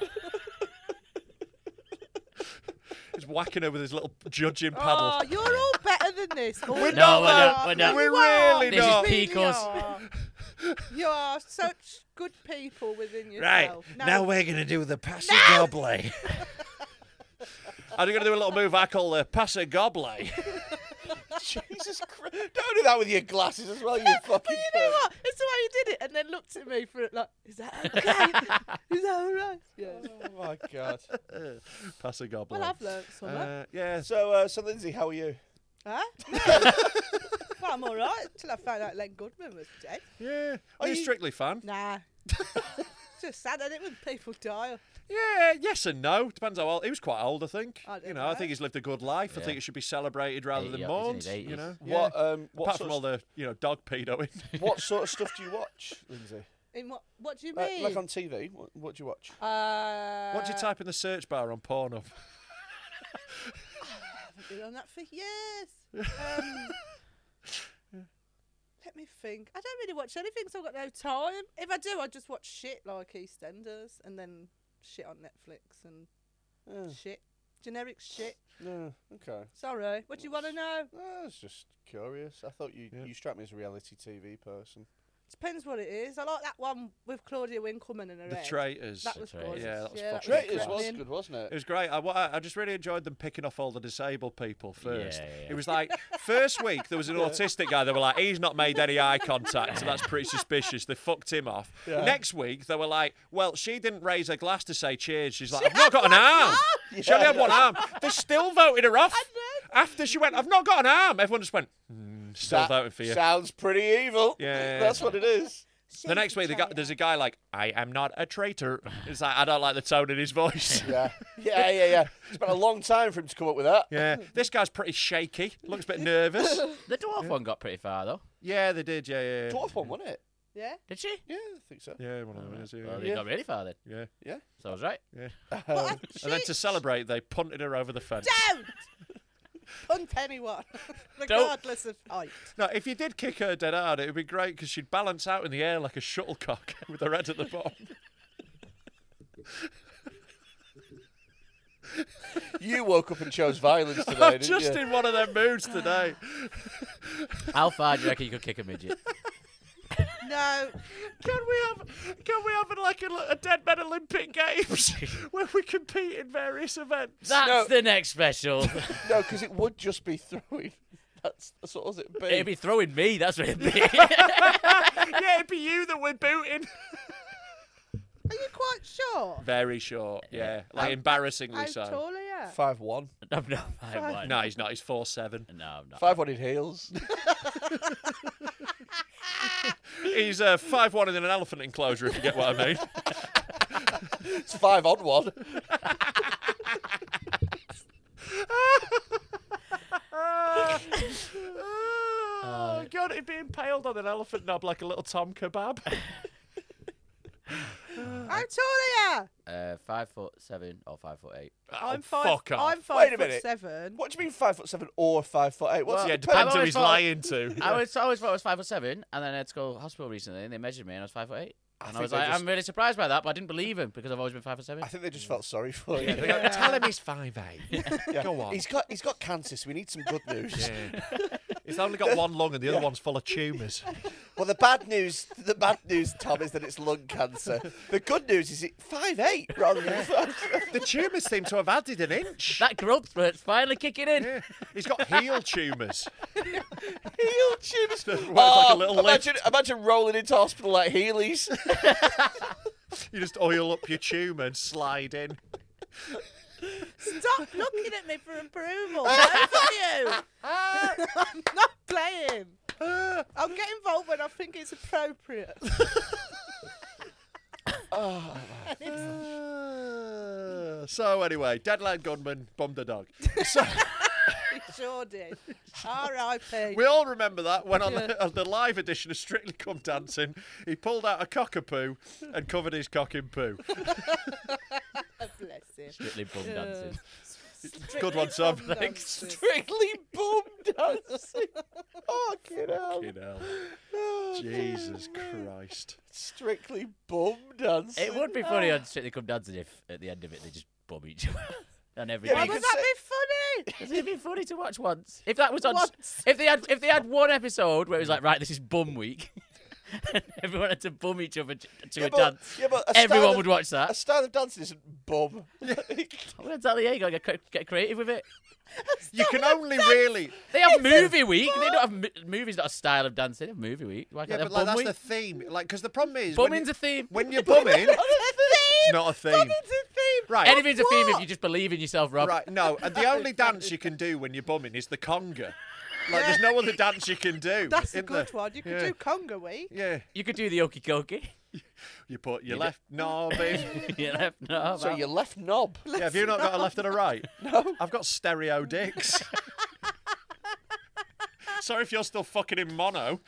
He's whacking her with his little judging paddle. Oh, you're all better than this. Oh, We're you not, No, we're are. not, we're not. You We're are. really This is not. peak- You Peacocks. are. You are such good people within Right, yourself. now we're going to do the Paso Doble. I'm going to do a little move I call the Paso Goble. Jesus Christ. Don't do that with your glasses as well, you fucking But you know what? It's the way he did it, and then looked at me for it like, is that okay? Is that all right? Yeah. Oh, my God. Pass a goblin. Well, I've learnt something. Uh, yeah. So, uh, so Lindsay, how are you? Huh? No. Well, I'm all right until I found out Len Goodman was dead. Yeah. Are you you- strictly fan? Nah. It's just sad, isn't it, when people die? Yeah, yes and no. Depends how old. He was quite old, I think. I don't you know, I know. think he's lived a good life. I Yeah. think it should be celebrated rather than eighty, he's in mourned. his eighties. You know, What, Yeah. um, what, Apart sort from all of, the you know dog pedoing. what sort of stuff do you watch, Lindsay? In what? What do you Like, mean? like on T V? What, what do you watch? Uh, what do you type in the search bar on Pornhub? I've been on that for years. Um, let me think. I don't really watch anything, so I've got no time. If I do, I just watch shit like EastEnders and then shit on Netflix and Yeah. shit. Generic shit. No, okay. Sorry. What do you want to know? No, I was just curious. I thought you Yeah. you struck me as a reality T V person. Depends what it is. I like that one with Claudia Winkleman and her The head. Traitors. That was Traitors. good. Yeah, that was that fucking Traitors class. was cracking. good, wasn't it? It was great. I, wa- I just really enjoyed them picking off all the disabled people first. Yeah, yeah. It was like, first week, there was an autistic guy. They were like, he's not made any eye contact, so that's pretty suspicious. They fucked him off. Yeah. Next week, they were like, well, she didn't raise her glass to say cheers. She's like, I've not got an arm. She only had one arm. They still voted her off. After she went, I've not got an arm. Everyone just went, hmm, still That voting for you. Sounds pretty evil. Yeah. That's what it is. The next week, the guy, there's a guy like, I am not a traitor. It's like, I don't like the tone in his voice. Yeah. Yeah, yeah, yeah. It's been a long time for him to come up with that. Yeah, this guy's pretty shaky. Looks a bit nervous. The dwarf one got pretty far though. Yeah, they did. Yeah, yeah, yeah. Dwarf one, wasn't it? Yeah. Did she? Yeah, I think so. Yeah, one of them is. Yeah, Well, they Yeah. got really far then. yeah, Yeah. So I was right. yeah. Um, And then to celebrate, they punted her over the fence. Don't! Punt anyone, regardless of height. No, if you did kick her dead hard, it would be great because she'd balance out in the air like a shuttlecock with her head at the bottom. you woke up and chose violence today, I'm didn't just you? in one of them moods today. How far do you reckon you could kick a midget? No. Can we have? Can we have like a, a Dead Men Olympic Games where we compete in various events? That's No. the next special. No, because it would just be throwing. That's, that's what was it be? It'd be throwing me. That's what it'd be. Yeah, it'd be you that we're booting. Are you quite sure? Very short. Yeah, like How- embarrassingly How so. tall are you? Five one. I'm not five one. No, he's not. He's four seven. No, I'm not. Five one in heels. He's uh, five one in an elephant enclosure, if you get what I mean. It's five on one. Oh, God, he'd be impaled on an elephant knob like a little tom kebab. How tall are you? Uh, five foot seven or five foot eight. I'm Oh, five. fuck off. I'm five Wait a foot minute. seven. What do you mean five foot seven or five foot eight? What's Well, it Yeah, it depend- depends who always he's thought- lying to. I always, I always thought I was five foot seven, and then I had to go to hospital recently, and they measured me, and I was five foot eight. I And I, think was they like, just- I'm really surprised by that, but I didn't believe him because I've always been five foot seven. I think they just felt sorry for you. Yeah, they go, tell him he's five eight. Yeah. Go on. He's got he's got cancer, so we need some good news. Yeah. He's only got one lung and the other one's full of tumours. Well, the bad news, the bad news, Tom, is that it's lung cancer. The good news is it's five eight rather than five. The tumours seem to have added an inch. That growth spurt's finally kicking in. Yeah. He's got heel tumours. Heel tumours. Works like a little imagine, imagine rolling into hospital like Heelys. You just oil up your tumour and slide in. Stop looking at me for approval. Both of you. I'm not playing. I'll get involved when I think it's appropriate. Oh. And it's- Uh, so anyway, Deadline Gunman bummed a dog. So He sure did. R I P we all remember that when on the, on the live edition of Strictly Come Dancing, he pulled out a cockapoo and covered his cock in poo. Bless him. Strictly bum dancing. Good one, Tom. Strictly bum Thanks. dancing. Strictly boom dancing. Oh, get out. Fucking hell. Oh, Jesus Christ. Strictly bum dancing. It would be funny on Strictly Come Dancing if at the end of it they just bum each other. And every Yeah, Why but day. you would could that say- be funny? It'd be funny to watch once. If that was on, Once. if they had, if they had one episode where it was like, right, this is bum week, and everyone had to bum each other to Yeah, a but- dance. yeah, but a Everyone style of- would watch that. A style of dancing isn't bum. Well, exactly, yeah, you got to get, get creative with it. You can only really. They have movie week. They don't have mo- movies, not a style of dancing. They have movie week. Why Yeah, can't they but have like, bum that's week? the theme. Like, because the problem is. when Bumming's you- a theme. When you're bumming, it's not a theme. Bumming's a theme. Right. Anything's a theme if you just believe in yourself, Rob. Right, no, and the only dance you can do when you're bumming is the conga. Like, there's no other dance you can do. That's a isn't good there? one. You could Yeah. do conga week. Yeah. You could do the okey dokey. You put your You left knob in. you left knob. So your left knob. Yeah, have you not got a left and a right? No. I've got stereo dicks. Sorry if you're still fucking in mono.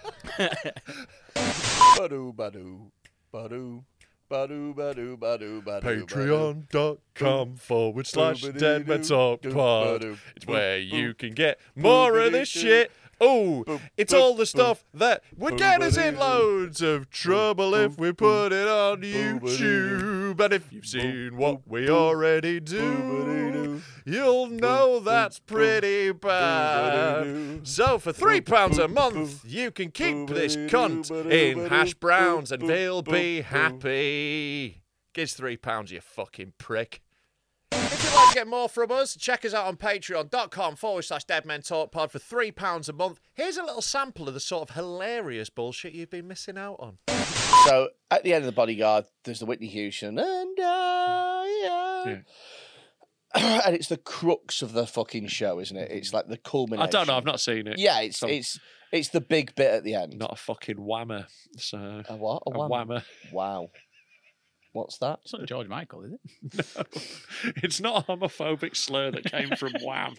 Ba-doo, ba-doo, ba-doo. Ba-doo, ba-doo, ba-doo, ba-doo, Patreon.com forward slash Boop-a-doo-doo, Dead Men Talk Pod. boop-a-doo, It's where boop, you boop, can get more of this boop-a-doo-doo, shit. Oh, boop, it's boop, all the boop, stuff that would get us in boop-a-doo-doo, loads of trouble boop, if we boop, put it on boop-a-doo-doo, YouTube. And if you've seen boop, what boop, we boop, already do, boop-a-doo-doo, you'll know boop, that's boop, pretty bad. boop-a-doo-doo, So for three pounds a boop, month, boop, you can keep this boop-a-doo, cunt boop-a-doo, in boop-a-doo, hash browns and boop, they'll boop, be boop. happy. Gives three pounds, you fucking prick. If you'd like to get more from us, check us out on patreon.com forward slash Dead Men Talk Pod for three pounds a month. Here's a little sample of the sort of hilarious bullshit you've been missing out on. So at the end of The Bodyguard, there's the Whitney Houston, and I, Yeah. and it's the crux of the fucking show, isn't it? It's like the culmination. I don't know, I've not seen it. Yeah, it's So- it's it's the big bit at the end. Not a fucking whammer. So A what? A, a whammer. whammer. Wow. What's that? It's not George Michael, is it? No, it's not a homophobic slur that came from Wham.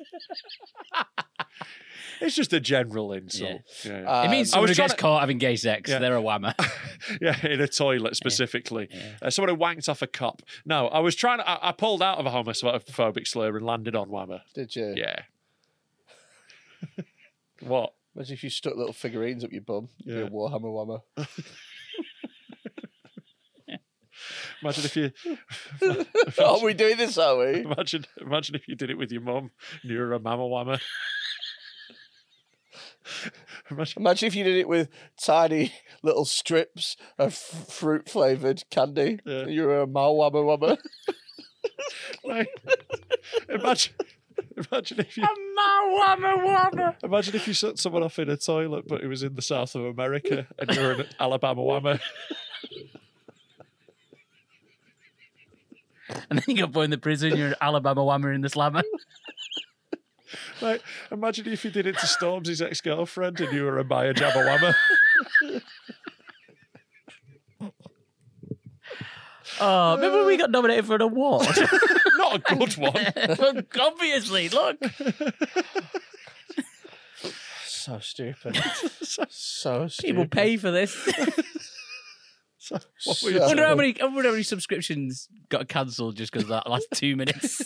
It's just a general insult. Yeah. Yeah. it means Um, someone was who gets trying to- caught having gay sex. Yeah. They're a whammer. Yeah, in a toilet specifically. Yeah. Uh, someone who wanked off a cop. No, I was trying to. I, I pulled out of a homophobic slur and landed on Whammer. Did you? Yeah. What? Imagine if you stuck little figurines up your bum. You'd be Yeah. a Warhammer Whammer. Imagine if you. Are we doing this, are we? Imagine, imagine if you did it with your mum and you were a mama whammer. Imagine, Imagine if you did it with tiny little strips of fruit flavoured candy. Yeah. You were a Mal Whammer Whammer. like, imagine, imagine if you. whammer, whammer. Imagine if you set someone off in a toilet, but it was in the south of America, and you're an Alabama whammer. And then you got put in the prison. You're an Alabama whammer in the slammer. Like, imagine if you did it to Stormzy's ex-girlfriend, and you were a Maya Jabba whammer. Oh, remember when we got nominated for an award? Not a good one. Well, obviously, look. So stupid. so stupid. People pay for this. So, what were you So- I wonder how saying? many, I wonder how many subscriptions got cancelled just because of that last two minutes.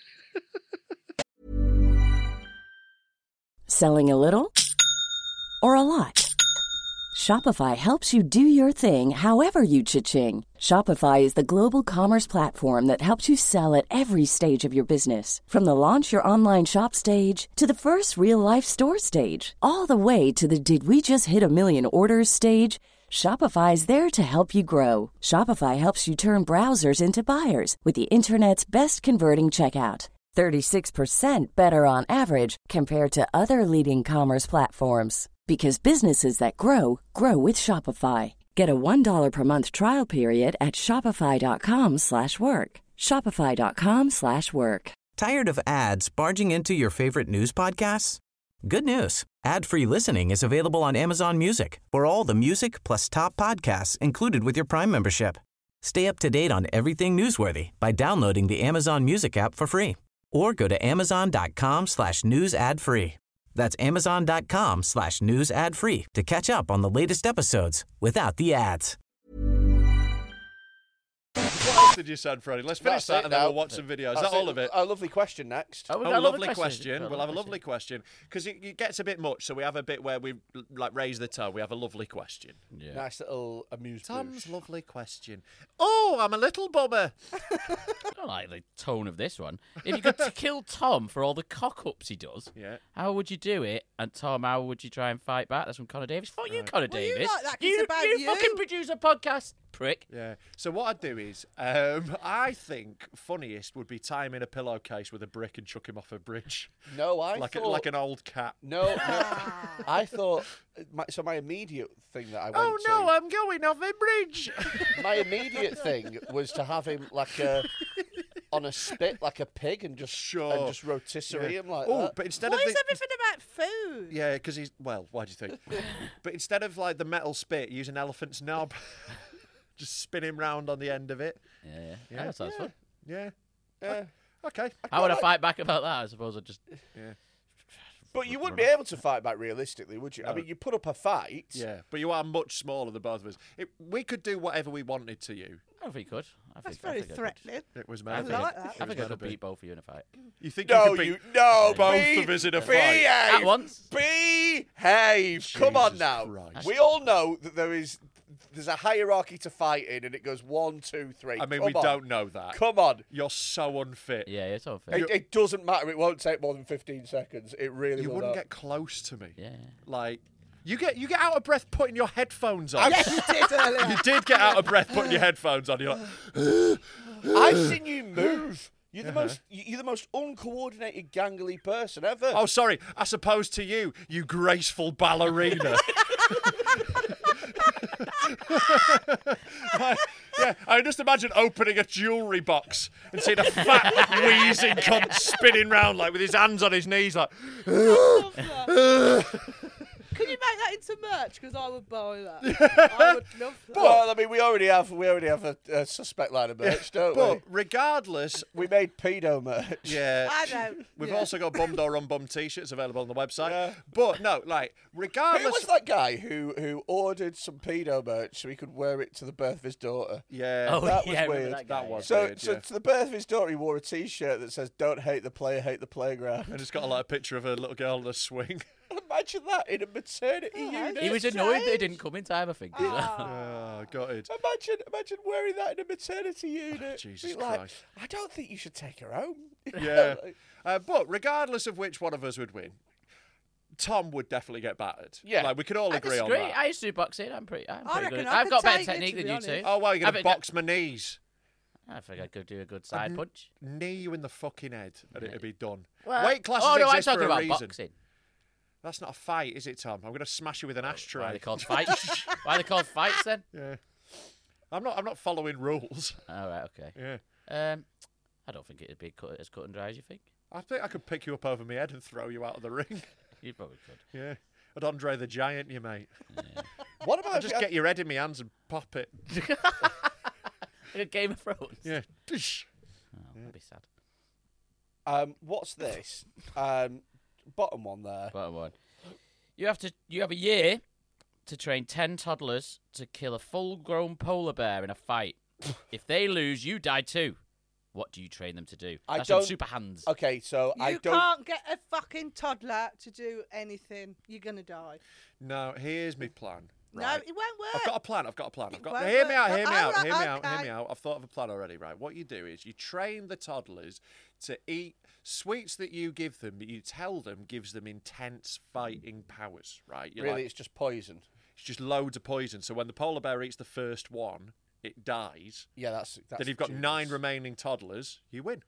Selling a little or a lot? Shopify helps you do your thing however you cha-ching. Shopify is the global commerce platform that helps you sell at every stage of your business. From the launch your online shop stage to the first real-life store stage, all the way to the did we just hit a million orders stage. Shopify is there to help you grow. Shopify helps you turn browsers into buyers with the internet's best converting checkout. thirty-six percent better on average compared to other leading commerce platforms. Because businesses that grow, grow with Shopify. Get a one dollar per month trial period at shopify.com slash work. Shopify.com slash work. Tired of ads barging into your favorite news podcasts? Good news. Ad-free listening is available on Amazon Music for all the music plus top podcasts included with your Prime membership. Stay up to date on everything newsworthy by downloading the Amazon Music app for free or go to amazon.com slash news ad free. That's amazon.com slash news ad free to catch up on the latest episodes without the ads. What else did you send, Freddie? Let's finish That's that it and then now. we'll watch some videos. Is That's that all of it? A lovely question next. Oh, we Oh, got a lovely question. question. Got We'll have a lovely question because it, it gets a bit much. So we have a bit where we like raise the tone. We have a lovely question. Yeah. Nice little amuse Tom's bouche. lovely question. Oh, I'm a little bummer. I don't like the tone of this one. If you could t- kill Tom for all the cock-ups he does, Yeah. how would you do it And Tom, how would you try and fight back? That's from Connor Davis. Fuck you, Connor Well, you Davis. like that 'cause you, it's about you you. fucking produce a podcast, prick. Yeah. So what I'd do is, um, I think funniest would be tie him in a pillowcase with a brick and chuck him off a bridge, No, I like thought... a, like an old cat. No, no. I thought... My, so my immediate thing that I went Oh to... no, I'm going off a bridge. My immediate thing was to have him like a... on a spit like a pig and just Sure. and just rotisserie Yeah. him like Oh, that. but instead Why of is the, everything about food? yeah, because he's well. Why do you think? But instead of like the metal spit, use an elephant's knob. Just spin him round on the end of it. Yeah, yeah. Yeah. That sounds fun. Yeah. Yeah. Okay. How would I fight back about that? I suppose I'd just... Yeah. But you wouldn't be able to fight back realistically, would you? I No. mean, you put up a fight. Yeah, but you are much smaller than both of us. It, we could do whatever we wanted to you. I don't think he could. I That's think, I very think I could. threatening. It was I meant think, I like I, that. I think I meant could to be. beat both of you in a fight. You think No, you could you beat no, both be, of us in a fight? behave, At once? Behave. Come on Jesus now. Christ. We all know that there is there's a hierarchy to fighting, and it goes one, two, three. I mean, Come we on. don't know that. Come on. You're so unfit. Yeah, it's unfair. It, it doesn't matter. It won't take more than fifteen seconds. It really You will wouldn't not. get close to me. Yeah. Like, you get you get out of breath putting your headphones on. Yes, you did earlier. You did get out of breath putting your headphones on. You're like, I've seen you move. You're the Uh-huh. most you're the most uncoordinated, gangly person ever. oh, sorry. As opposed to you, you graceful ballerina. Like, yeah, I just imagine opening a jewellery box and seeing a fat, wheezing cunt spinning round like with his hands on his knees, like. Love that. Can you make that into merch? Because I would buy that. I would love that. Well, I mean, we already have we already have a, a suspect line of merch, don't But we? regardless, We made pedo merch. yeah. I don't. We've yeah. also got Bummed or Unbummed t-shirts available on the website. Yeah. But no, like, regardless. Who was that guy who who ordered some pedo merch so he could wear it to the birth of his daughter? Yeah. Oh, That was yeah, I remember weird. That, guy, That was So, weird, so yeah. to the birth of his daughter, he wore a T-shirt that says "Don't hate the player, hate the playground." And it's got like a picture of a little girl on a swing. Imagine that in a maternity Oh, unit. He was annoyed that he didn't come in time, I think. as well. Oh, got it. Imagine, imagine wearing that in a maternity unit. Jesus Be like, Christ. I don't think you should take her home. Yeah. Uh, but regardless of which one of us would win, Tom would definitely get battered. Yeah. Like, we could all I agree on disagree. that. I used to do boxing. I'm pretty. I'm I pretty reckon good. I I've could got better take it, technique to than be you honest. two. Oh, well, you're I going to think box my knees. I think I could do a good side punch. Knee you in the fucking head and it'd be done. Well, Weight classes oh no, I'm exist talking for a about reason. boxing. That's not a fight, is it, Tom? I'm going to smash you with an Why ashtray. are they called fights? Why are they called fights then? Yeah. I'm not. I'm not following rules. All right, okay. Yeah. Um, I don't think it'd be cut, as cut and dry as you think. I think I could pick you up over my head and throw you out of the ring. You probably could. Yeah. I'd Andre the Giant, you mate. What about I'd if just you get your head in my hands and pop it. Like a Game of Thrones. Yeah. Oh, that'd be sad. had- um, what's this? Um, bottom one there. Bottom one. You have to. You have a year to train ten toddlers to kill a full-grown polar bear in a fight. If they lose, you die too. What do you train them to do? I That's some don't- super hands. Okay, so You I don't. can't get a fucking toddler to do anything. You're gonna die. No, here's my plan. No, Right. it won't work. I've got a plan. I've got a plan. I've It got. won't Hear me work. out. Hear me Oh, out. right, Hear me out. Hear okay. me out. I've thought of a plan already. Right. What you do is you train the toddlers to eat sweets that you give them, but you tell them gives them intense fighting powers. Right. You're Really, like, it's just poison. it's just loads of poison. So when the polar bear eats the first one, it dies. Yeah, that's. that's then you've got genius. nine remaining toddlers. You win.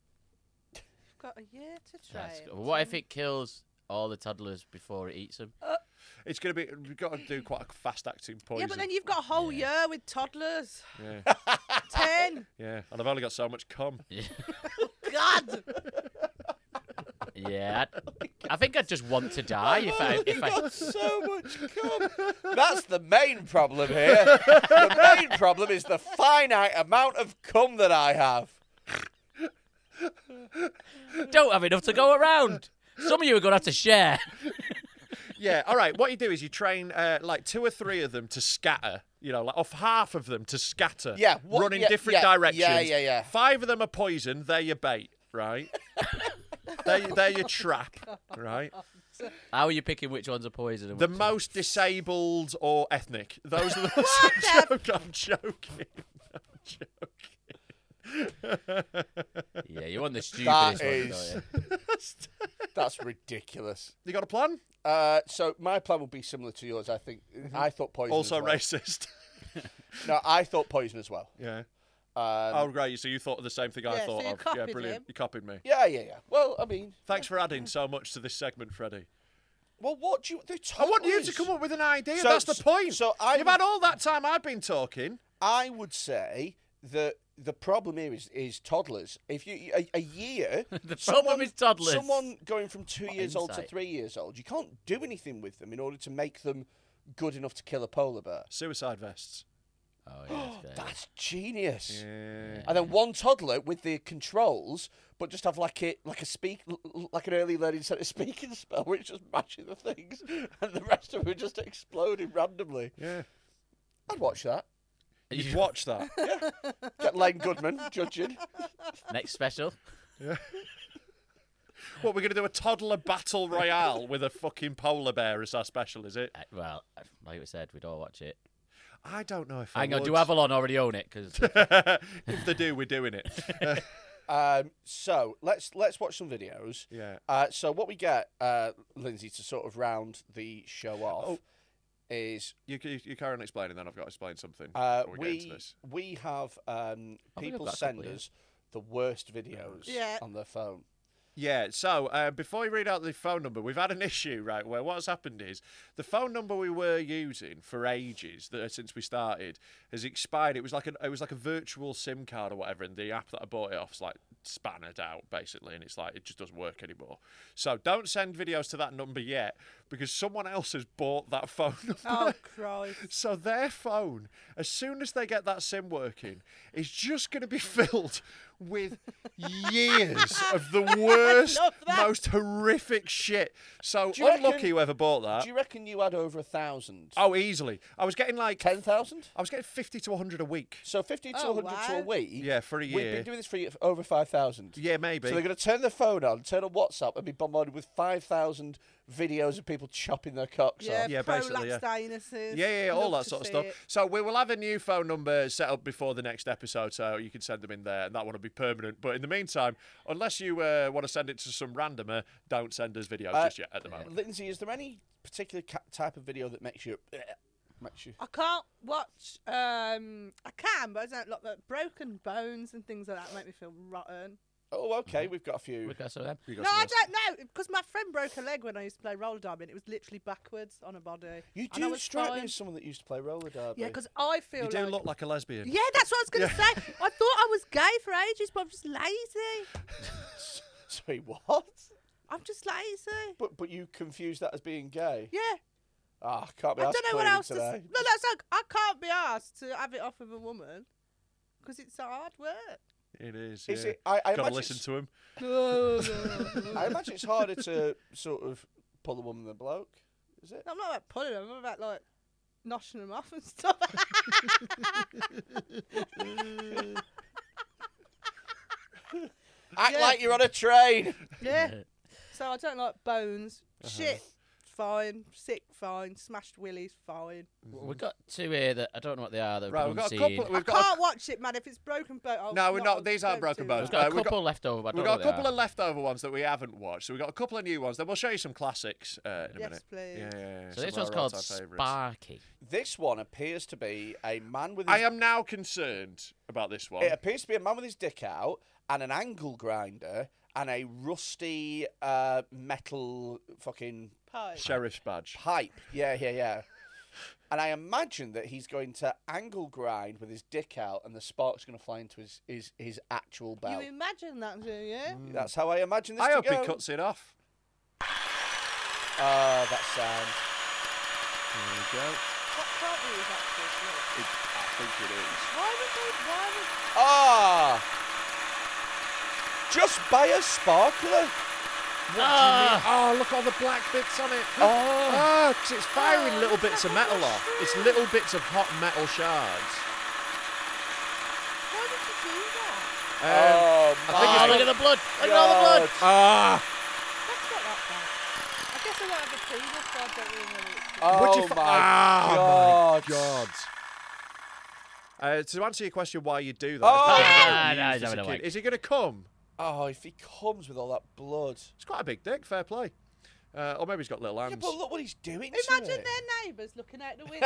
Got a year to train. That's good. Well, what if it kills all the toddlers before it eats them? It's gonna be. We've got to do quite a fast-acting poison. Yeah, but then you've got a whole year with toddlers. Yeah. Ten. Yeah. And I've only got so much cum. God. Yeah, I think I'd just want to die if I if I. got so much cum. That's the main problem here. The main problem is the finite amount of cum that I have. Don't have enough to go around. Some of you are going to have to share. Yeah, all right. What you do is you train uh, like two or three of them to scatter. You know, like off half of them to scatter. Yeah, what- run in yeah, different yeah, directions. yeah, yeah, yeah. Five of them are poison. They're your bait, right? they're, they're your trap, right? How are you picking which ones are poison? And The which most disabled or ethnic. Those are the ones. I'm joking. I'm joking. I'm joking. Yeah, you want the That stupidest one, is. don't you? That's ridiculous. You got a plan? Uh, so my plan would be similar to yours. I think Mm-hmm. I thought poison. Also as well. racist. No, I thought poison as well. Yeah. Um, oh, great. So you thought of the same thing I Yeah, so thought you of. Yeah, copied brilliant. him. You copied me. Yeah, yeah, yeah. Well, I mean, Thanks for adding so much to this segment, Freddie. well, what do you? The I want you to toddlers- come up with an idea. So- That's the point. so I You've would- had all that time I've been talking. I would say that the problem here is, is toddlers. If you a, a year, The someone- problem is toddlers. Someone going from two What years old to insight. three years old, you can't do anything with them in order to make them good enough to kill a polar bear. Suicide vests. Oh, yeah, that's good. That's genius. Yeah. And then one toddler with the controls, but just have like a like a speak like an early learning centre speaking spell, where it's just matching the things, and the rest of them are just exploding randomly. Yeah. I'd watch that. You'd watch that. Get Lane Goodman judging. Next special. What, we're going to do a toddler battle royale with a fucking polar bear as our special, is it? Uh, well, like we said, we'd all watch it. I don't know if I Hang on, would. do Avalon already own it? Because If they do, we're doing it. Um, so let's let's watch some videos. Yeah. Uh, so what we get, uh, Lindsay, to sort of round the show off, Oh. is You, you, you carry on explaining, then I've got to explain something uh, before we, get into we this. we have um, I think I've people got a send couple, yeah. us the worst videos Yeah. on their phone. Yeah, so uh, before we read out the phone number, we've had an issue, right, where what's happened is the phone number we were using for ages, that, since we started, has expired. It was like an, it was like a virtual SIM card or whatever, and the app that I bought it off is like spanned out, basically, and it's like, it just doesn't work anymore. So don't send videos to that number yet, because someone else has bought that phone number. Oh, Christ. So their phone, as soon as they get that SIM working, is just going to be filled with years of the worst, love that. most horrific shit. So Do you unlucky reckon- whoever bought that. Do you reckon you had over a thousand? Oh, easily. I was getting like Ten thousand? I was getting fifty to one hundred a week. So fifty to Oh, one hundred to a wow. week. Yeah, for a We've year. been doing this for y- for over five thousand. Yeah, maybe. So they're going to turn their phone on, turn on WhatsApp, and be bombarded with five thousand videos of people chopping their cocks Yeah, off. Yeah, basically, yeah. prolapsed anuses. Yeah, yeah, yeah, all Love that to sort of see stuff. it. So we will have a new phone number set up before the next episode, so you can send them in there, and that one will be permanent. But in the meantime, unless you uh, want to send it to some randomer, don't send us videos Uh, just yet at the moment. Lindsay, is there any particular ca- type of video that makes you makes you? I can't watch. Um, I can, but I don't like like, broken bones and things like that. Make me feel rotten. Oh, okay. We've got a few. we've got some of them. You got No, some I else? don't know because my friend broke a leg when I used to play roller derby. And it was literally backwards on a body. You And I do was strike me fine. as someone that used to play roller derby. Yeah, because I feel You do like. look like a lesbian. Yeah, that's what I was going to say. I thought I was gay for ages, but I'm just lazy. Sorry, what? I'm just lazy. But but you confuse that as being gay. Yeah. Ah, can't be I asked don't know what cleaning else to today. say. No, that's like, I can't be asked to have it off of a woman because it's hard work. It is. Is yeah. it? I, I Gotta imagine listen it's- to him. I imagine it's harder to sort of pull a woman than a bloke. Is it? I'm not about pulling them, I'm about like noshing them off and stuff. Act Yeah. like you're on a train. yeah. So I don't like bones. Shit, fine. Sick, fine. Smashed willies, fine. We've got two here that I don't know what they are. That Right, we've we've got a unseen. couple. I We've got. a- can't watch it, man. If it's broken bone, I'll No, we're not- these aren't don't broken do bones. that. We've got Uh, a we've couple left over. But I We've don't got a know couple what of leftover ones that we haven't watched. So we've got a couple of new ones. Then we'll show you some classics uh, in a Yes, minute. please. Yeah, yeah, yeah. they are. So some this of one's our called all-time favourites. Sparky. This one appears to be a man with his I am now concerned about this one. It appears to be a man with his dick out and an angle grinder and a rusty uh, metal fucking Pie. Sheriff's badge. pipe. Yeah, yeah, yeah. And I imagine that he's going to angle grind with his dick out and the spark's going to fly into his, his, his actual You belt. imagine that, do you? That's how I imagine this I to hope go. he cuts it off. Ah, that sound. There we go. What probably is actually It, I think it is. Why would they? Why would? Ah! Just buy a sparkler. Oh, look at all the black bits on it. Oh, because it's firing little bits of metal off. It's little bits of hot metal shards. Why did you do that? Um, Oh, I think Oh, it's look got- at the blood! Look at all the blood! Ah, That's not that bad. I guess I don't have a penis, so I don't really know what it's Oh, would you fi- my Ah, God. my God. Uh, to answer your question, why you do that? Oh! it's probably Ah, what you no, used he's as a having a kid. wank. Is he going to come? Oh, if he comes with all that blood. It's quite a big dick. Fair play. Uh, or maybe he's got little hands. Yeah, but look what he's doing. Imagine to it. their neighbours looking out the window.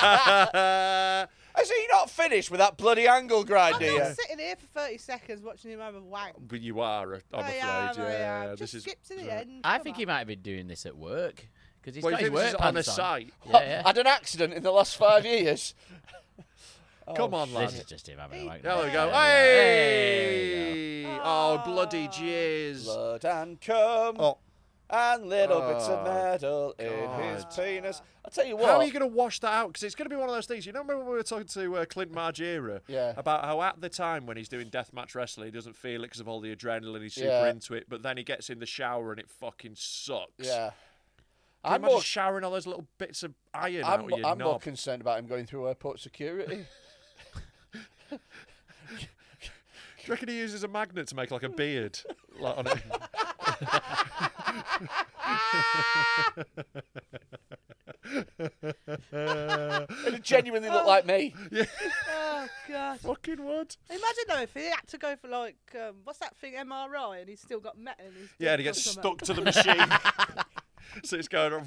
Has he not finished with that bloody angle grinder I'm not yet? sitting here for thirty seconds watching him have a wank. But you are, I'm I afraid. am, yeah, I am. yeah, Just this is. skip to the end. I Come think on. he might have been doing this at work because he's Well, got you his think this work is on a pants on. site? Yeah, yeah. Had an accident in the last five years. Come on, lad. This is just him having a wank. There we go. Yeah, Hey! there you Oh, bloody jizz. Blood and cum. Oh. And little bits of Oh, metal in his penis. I'll tell you what. How are you going to wash that out? Because it's going to be one of those things. You know, remember when we were talking to uh, Clint Margera Yeah. about how at the time when he's doing deathmatch wrestling, he doesn't feel it because of all the adrenaline. He's super Yeah. into it, but then he gets in the shower and it fucking sucks. Yeah. Can you I'm imagine more, showering all those little bits of iron I'm, out of mo- your I'm more knob? concerned about him going through airport security. Do you reckon he uses a magnet to make like a beard? like on it? It genuinely looked like me. Oh, God. Fucking would. Imagine, though, if he had to go for, like, um, what's that thing, M R I, and he's still got metal in his Yeah, and he dick or gets something. stuck to the machine. So it's going.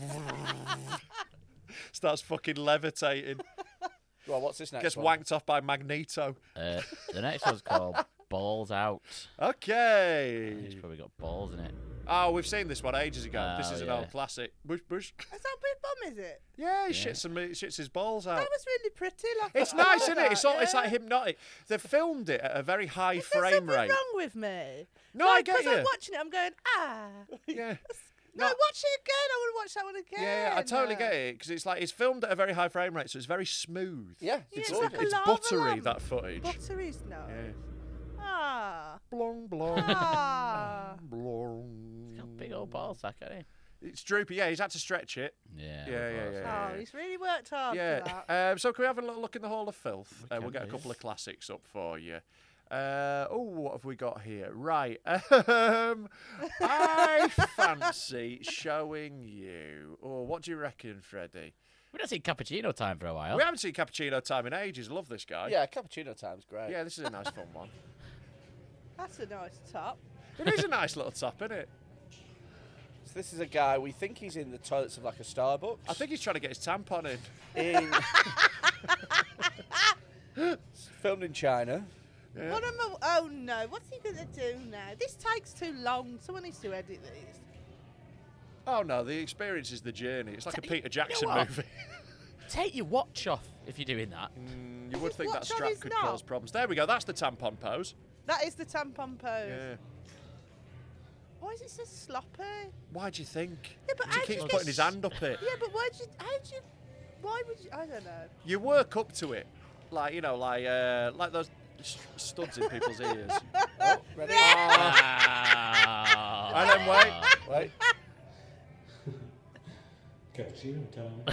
Starts fucking levitating. Well, what's this next Gets one? wanked off by Magneto. Uh, the next one's called Balls Out. He's Okay. probably got balls in it. Oh, we've seen this one ages ago. Oh, this is an yeah. old classic. Bush, bush. Is that Big Bum, is it? Yeah, he shits, some, he shits his balls out. That was really pretty. Like, It's I nice, like isn't it? It's, all, that, it's like yeah. hypnotic. They've filmed it at a very high Is there frame something rate. wrong with me? No, I like, get 'cause you. I'm watching it, I'm going, ah. Yeah. No, No. watch it again. I want to watch that one again. Yeah, I totally get it because it's like it's filmed at a very high frame rate, so it's very smooth. Yeah, Yeah, it's it's like good. a It's lava buttery, lamp. that footage. Buttery's no. Yeah. Ah. Blong, blong, Ah. blong. Got big old balls, that guy. It's droopy. Yeah, he's had to stretch it. Yeah. Yeah, yeah, yeah. Oh, he's really worked hard for Yeah. that. Um, so can we have a little look in the Hall of Filth? Uh, we'll can get a do. couple of classics up for you. Uh, oh, what have we got here? Right. Um, I fancy showing you. Oh, what do you reckon, Freddie? We don't see cappuccino time for a while. We haven't seen Cappuccino Time in ages. Love this guy. Yeah, cappuccino time's great. Yeah, this is a nice fun one. That's a nice top. It is a nice little top, isn't it? So this is a guy, we think he's in the toilets of like a Starbucks. I think he's trying to get his tampon in. in It's filmed in China. Yeah. What am I, oh no, what's he going to do now? This takes too long. Someone needs to edit these. Oh no, the experience is the journey. It's like a Ta- Peter Jackson what? movie. Take your watch off if you're doing that. Mm, you would his think that watch on strap his could knob? cause problems. There we go. That's the tampon pose. That is the tampon pose. Yeah. Why is it so sloppy? Why do you think? Yeah, but 'Cause he how do keeps you putting get his hand up it. Yeah, but why'd you, how'd you, why would you, I don't know. You work up to it, like you know, like uh, like those st- studs in people's ears. Oh, ready? Ah. And then wait. Wait. Cappuccino time.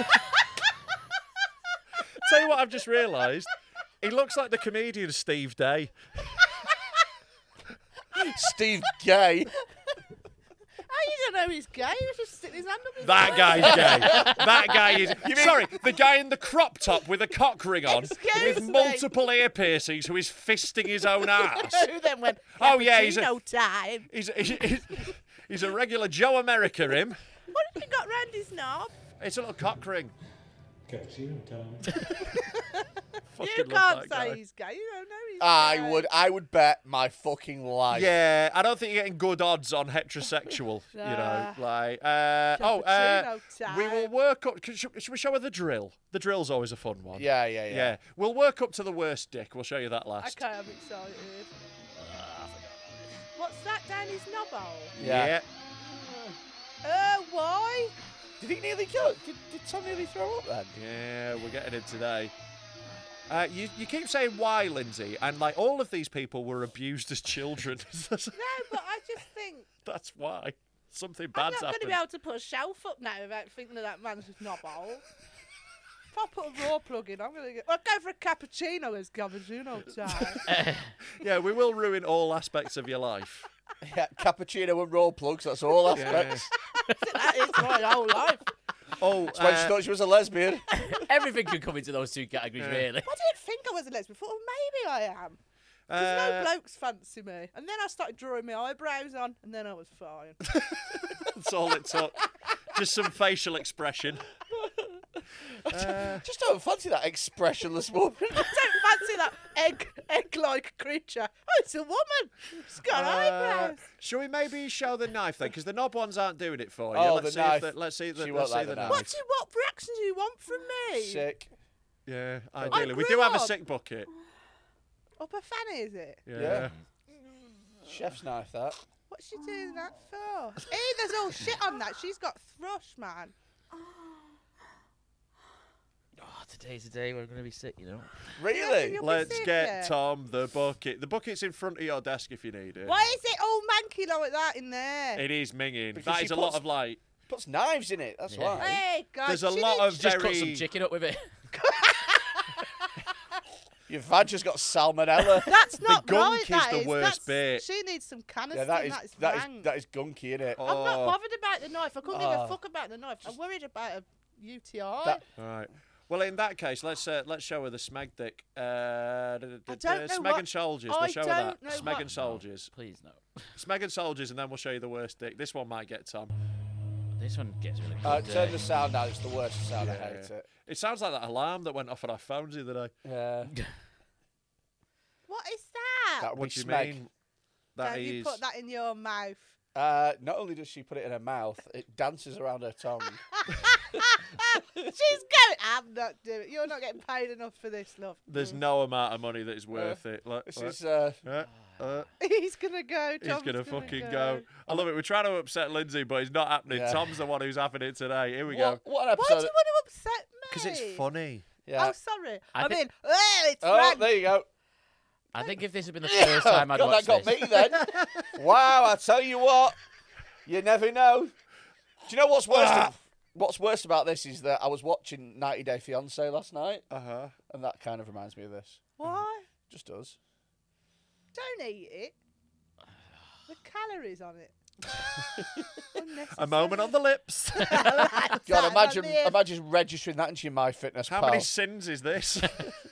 Tell you what, I've just realised. He looks like the comedian Steve Day. Steve Gay. How you don't know he's gay? He was just sticking his hand up his That nose. guy's gay. That guy is. Sorry, the guy in the crop top with a cock ring on, Excuse with me. multiple ear piercings, who is fisting his own ass. Who then went, Oh, yeah, he's a- cappuccino time. He's, he's, he's, he's a regular Joe America, him. What have you got round his knob? It's a little cock ring. Cappuccino time. Fucking You love can't that say guy. he's gay. You don't know he's I gay. would I would bet my fucking life. Yeah, I don't think you're getting good odds on heterosexual. You know, Nah. like uh, oh, uh, Cappuccino we will time. work up. Should, should we show her the drill? The drill's always a fun one. Yeah, yeah, yeah. Yeah, we'll work up to the worst dick. We'll show you that last. Okay, I'm excited. What's that down his knob hole? Yeah. Uh, why? Did he nearly go? Did, did Tom nearly throw up then? Yeah, we're getting it today. Uh, you, you keep saying why, Lindsay, and like all of these people were abused as children. No, but I just think That's why something I'm bad's not going to happened. be able to put a shelf up now without thinking of that man's knob hole. If I put a raw plug in, I'm going to get. I'll go for a cappuccino as cappuccino time. Yeah, we will ruin all aspects of your life. Yeah, cappuccino and roll plugs, that's all aspects. That is my whole life. Oh, That's when she uh, thought she was a lesbian. Everything could come into those two categories, really. I didn't think I was a lesbian. I thought, well, maybe I am. Because Uh, no blokes fancy me. And then I started drawing my eyebrows on, and then I was fine. That's all it took. Just some facial expression. Uh, Just don't fancy that expressionless woman. I don't fancy that egg, egg-like creature. Oh, it's a woman. She's got uh, eyebrows. shall we maybe show the knife then? Because the knob ones aren't doing it for you. Oh, let's the see knife. If the, let's see the, She let's won't see like the the knife. knife. What, do you, what reaction do you want from me? Sick. Yeah, ideally. We grew do have a up- sick bucket. Up her fanny, is it? Yeah. Yeah. Chef's knife, that. What's she doing that for? Hey, there's all shit on that. She's got thrush, man. Oh, today's the day we're going to be sick, you know. Really? You'll be Let's sick, get yeah. Tom the bucket. The bucket's in front of your desk if you need it. Why is it all manky like that in there? It is minging. Because That she is a lot puts- of light. Puts knives in it, that's Yeah. why. Hey, guys. There's a she lot needs- of Just very... cut some chicken up with it. Your vag just got salmonella. That's not gunk right. is that the is. worst That's- bit. She needs some canister. yeah, that is that is that is rank. that is gunky, innit? I'm not Oh. bothered about the knife. I couldn't give Oh. a fuck about the knife. I'm worried about a U T I. That- All right. Well, in that case, let's uh, let's show her the smeg dick. Uh, d- d- d- don't know Smeg what- and soldiers. I We'll show her don't that. know Smeg what- and soldiers. Please, no. Smeg and soldiers, and then we'll show you the worst dick. This one might get Tom. This one gets really good. Uh, turn uh, the sound down. It's the worst sound. I Yeah, hate yeah. it. It sounds like that alarm that went off on our phones the other day. Yeah. What is that? That would What be do you smeg. mean? That Don't is. you put that in your mouth? Uh, not only does she put it in her mouth, it dances around her tongue. She's going. I'm not doing it. You're not getting paid enough for this, love. There's no amount of money that is worth it. Look, This look. is uh, Uh, uh, He's gonna go. he's Tom's gonna fucking go. go. I love it. We're trying to upset Lindsay, but it's not happening. Yeah. Tom's the one who's having it today. Here we what, go. what an Why do you episode. want to upset me? Because it's funny. Yeah. Oh, sorry. I I, thi- mean, oh, it's Oh, rank. there you go. I think if this had been the first time I'd God, watched that got this. me then. Wow, I tell you what, you never know. Do you know what's worse? Ah. What's worse about this is that I was watching ninety Day Fiancé last night, Uh huh. and that kind of reminds me of this. Why? Just does. Don't eat it. The calories on it. A moment on the lips. God, imagine imagine registering that into your MyFitnessPal. How many sins is this?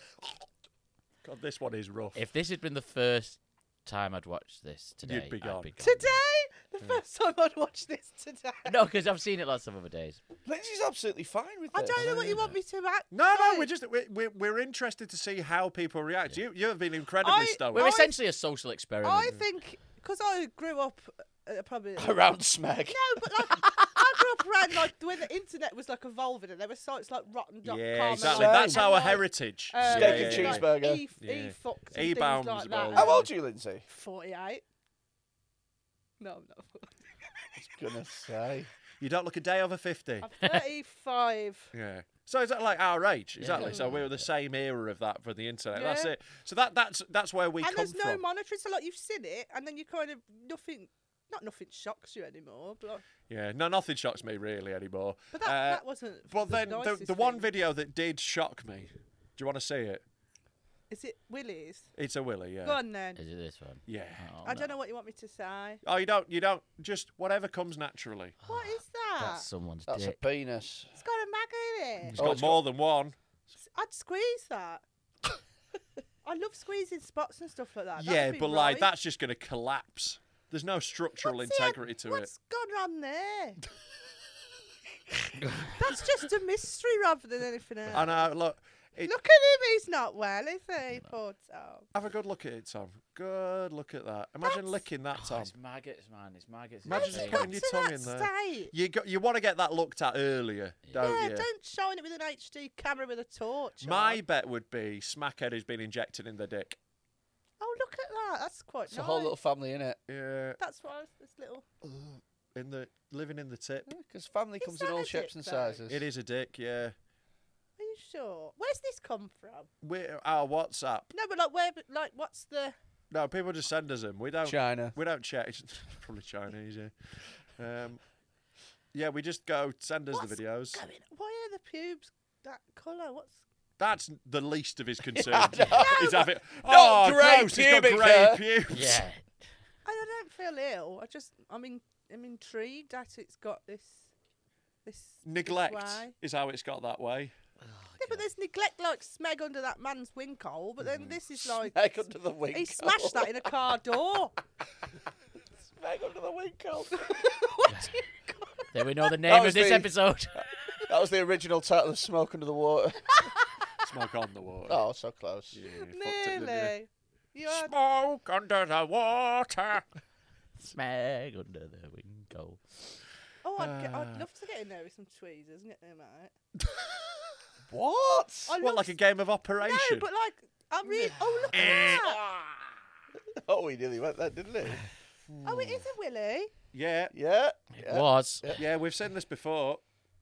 God, this one is rough. If this had been the first time I'd watched this today, You'd be I'd gone. be gone. Today? The first time I'd watched this today. No, because I've seen it lots of other days. Lindsay's absolutely fine with I this. don't know what you want me to act. No, no, say. we're just we're, we're, we're interested to see how people react. You you have been incredibly I- stoic. We're I- essentially a social experiment. I think because I grew up uh, probably Around Smeg. No, but like I grew up around like when the internet was like evolving, and there were sites like Rotten dot com. Yeah, and, exactly. like, That's and, our like, heritage. uh, Steak Yeah, and yeah, yeah. cheeseburger. E, Yeah. e fucks and E-bombs things like as that. well. How old are you, Lindsay? Forty-eight. No, I'm not. I was gonna say. You don't look a day over fifty. I'm thirty-five. Yeah. So is that like our age? Exactly. Yeah. So we were the same era of that for the internet. That's Yeah. it. So that that's that's where we And come there's no from. monitoring, so like you've seen it, and then you kind of nothing, not nothing shocks you anymore. But like, Yeah. No, nothing shocks me really anymore. but that, Uh, that wasn't. But then the, nicest the one thing. video that did shock me. Do you want to see it? Is it Willie's? It's a Willy. Yeah. Go on then. Is it this one? Yeah. Oh, I no. don't know what you want me to say. Oh, you don't. You don't. Just whatever comes naturally. What is that? That's someone's That's dick. a penis. It's got a maggot in it. It's Oh, got it's more than one. I'd squeeze that. I love squeezing spots and stuff like that. That'd Yeah, be but like right. that's just going to collapse. There's no structural What's the- integrity to it. What's gone on there? That's just a mystery rather than anything else. I know. Look, it, Look at him, he's not well, is he? Poor Tom. have a good look at it, Tom. Good look at that. Imagine That's- licking that, Oh, Tom. it's maggots, man. It's maggots. Imagine How's just it Insane. putting got your to tongue that in there. state? You got, you want to get that looked at earlier, don't yeah, you? don't shine it with an H D camera with a torch. My on. bet would be Smackhead has been injected in the dick. Oh, look at that. That's quite It's nice. a whole little family in it. Yeah, That's why I was this little. in the living in the tip. Because family Is comes in that all a shapes dick, and though? sizes. It is a dick. Yeah. Are you sure? Where's this come from? We're, our WhatsApp. No, but like where? Like what's the? No, people just send us them. We don't. China. We don't check. It's probably Chinese. Yeah. Um, yeah, we just go send us What's the videos. Going, why are the pubes that colour? What's? That's the least of his concerns. Yeah, I know. He's having. Not Oh, grey gross! He's got pubic grey hair. pubes. Yeah. I don't feel ill. I just, I mean, I'm intrigued that it's got this, this Neglect This way. is how it's got that way. The but there's neglect like Smeg under that man's wing hole, but then this is like... Smeg under the wing He hole. smashed that in a car door. Smeg under the wing hole. What do you call it? There we know the That name was of this the- episode. That was the original title of Smoke Under the Water. Smoke on the water. Oh, so close. Yeah, you fucked it, didn't you? Nearly. You had... Smoke under the water. Smeg under the window. Oh, I'd, get, Uh. I'd love to get in there with some tweezers and get them out. What? I What, love like a s- game of operation? No, but like, I really... Oh, look at that. Oh, he nearly went there, didn't he? Oh, it is a willy. Yeah, Yeah. It yeah. was. yeah, we've seen this before.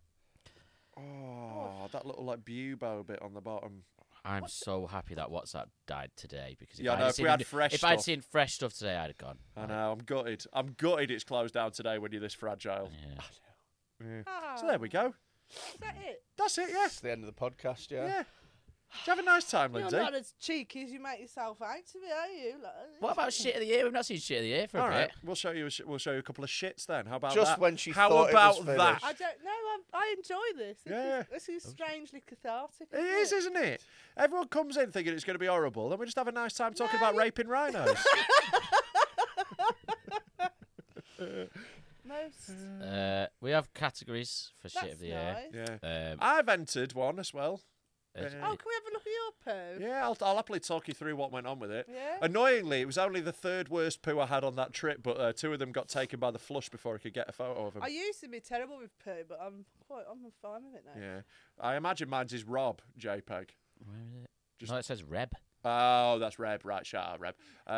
Oh, that little like bubo bit on the bottom. I'm so happy that WhatsApp died today because if Yeah, I'd no, have if we seen had it- fresh if I'd stuff- seen fresh stuff today, I'd have gone. I know, I'm gutted. I'm gutted it's closed down today when you're this fragile. Yeah. Yeah. Ah, So there we go. Is that it? That's it, yeah. It's the end of the podcast, yeah. Yeah. Did you have a nice time, You're Lindsay? not as cheeky as you make yourself out to be, are you? Like, What about shit of the year? We've not seen shit of the year for All a right, bit. we'll show you. A sh- we'll show you a couple of shits then. How about Just that? when she How thought it about was that? finished. I don't know. I'm, I enjoy this. This, Yeah. is, this is strangely cathartic. It is, isn't it? Everyone comes in thinking it's going to be horrible, then we just have a nice time talking No, about you- raping rhinos. Most. Uh, we have categories for shit That's of the year. nice. yeah. Um, I've entered one as well. uh, Oh, can we have a look at your poo? Yeah, I'll, I'll happily talk you through what went on with it. Yeah? Annoyingly, it was only the third worst poo I had on that trip, but uh, two of them got taken by the flush before I could get a photo of them. I used to be terrible with poo, but I'm quite, I'm fine with it now. Yeah. I imagine mine's is Rob, JPEG. where is it? Just- No, it says Reb. Oh, that's Reb. Right, shout out, Reb.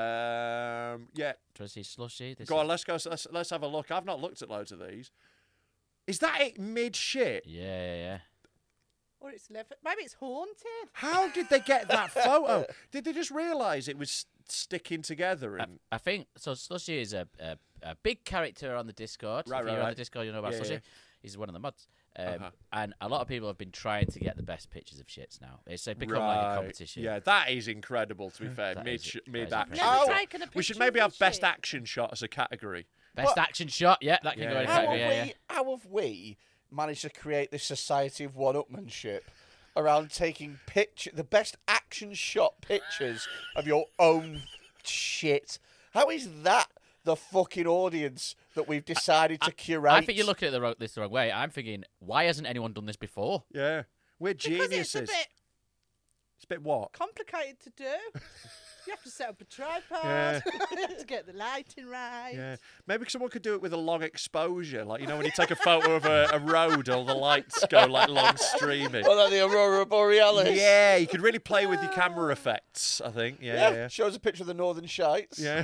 Um, yeah, Do you see slushy? This go is- on, let's go. Let's, let's have a look. I've not looked at loads of these. Is that it mid shit? Yeah, yeah, yeah. Or it's left. Maybe it's haunted. How did they get that photo? Did they just realise it was s- sticking together? I, And I think so. Slushy is a, a a big character on the Discord. Right, if right, you're on right. the Discord, you know about Yeah, Slushy. yeah. He's one of the mods. Um, Uh-huh. And a lot of people have been trying to get the best pictures of shits now. It's uh, become like a Right. competition. Yeah, that is incredible. To be fair, That mid is- sh- that is mid impressive. action. Never Ow. taken a We should picture maybe of have the best shit. action shot as a category. Best What? action shot. Yeah, that can Yeah, go in a yeah. How category. have Yeah, we? yeah. How have we managed to create this society of one-upmanship around taking picture, the best action shot pictures of your own shit? How is that the fucking audience that we've decided to curate? I think you're looking at the wrong, this the wrong way. I'm thinking, why hasn't anyone done this before? Yeah, we're Because geniuses. it's a bit It's a bit what? complicated to do. You have to set up a tripod. Yeah. You have to get the lighting right. Yeah, maybe someone could do it with a long exposure, like you know when you take a photo of a, a road, all the lights go like long streaming. Well, like the Aurora Borealis. Yeah, you could really play with your camera effects. I think. Yeah, Yeah, yeah, yeah. shows a picture of the Northern Shites. Yeah.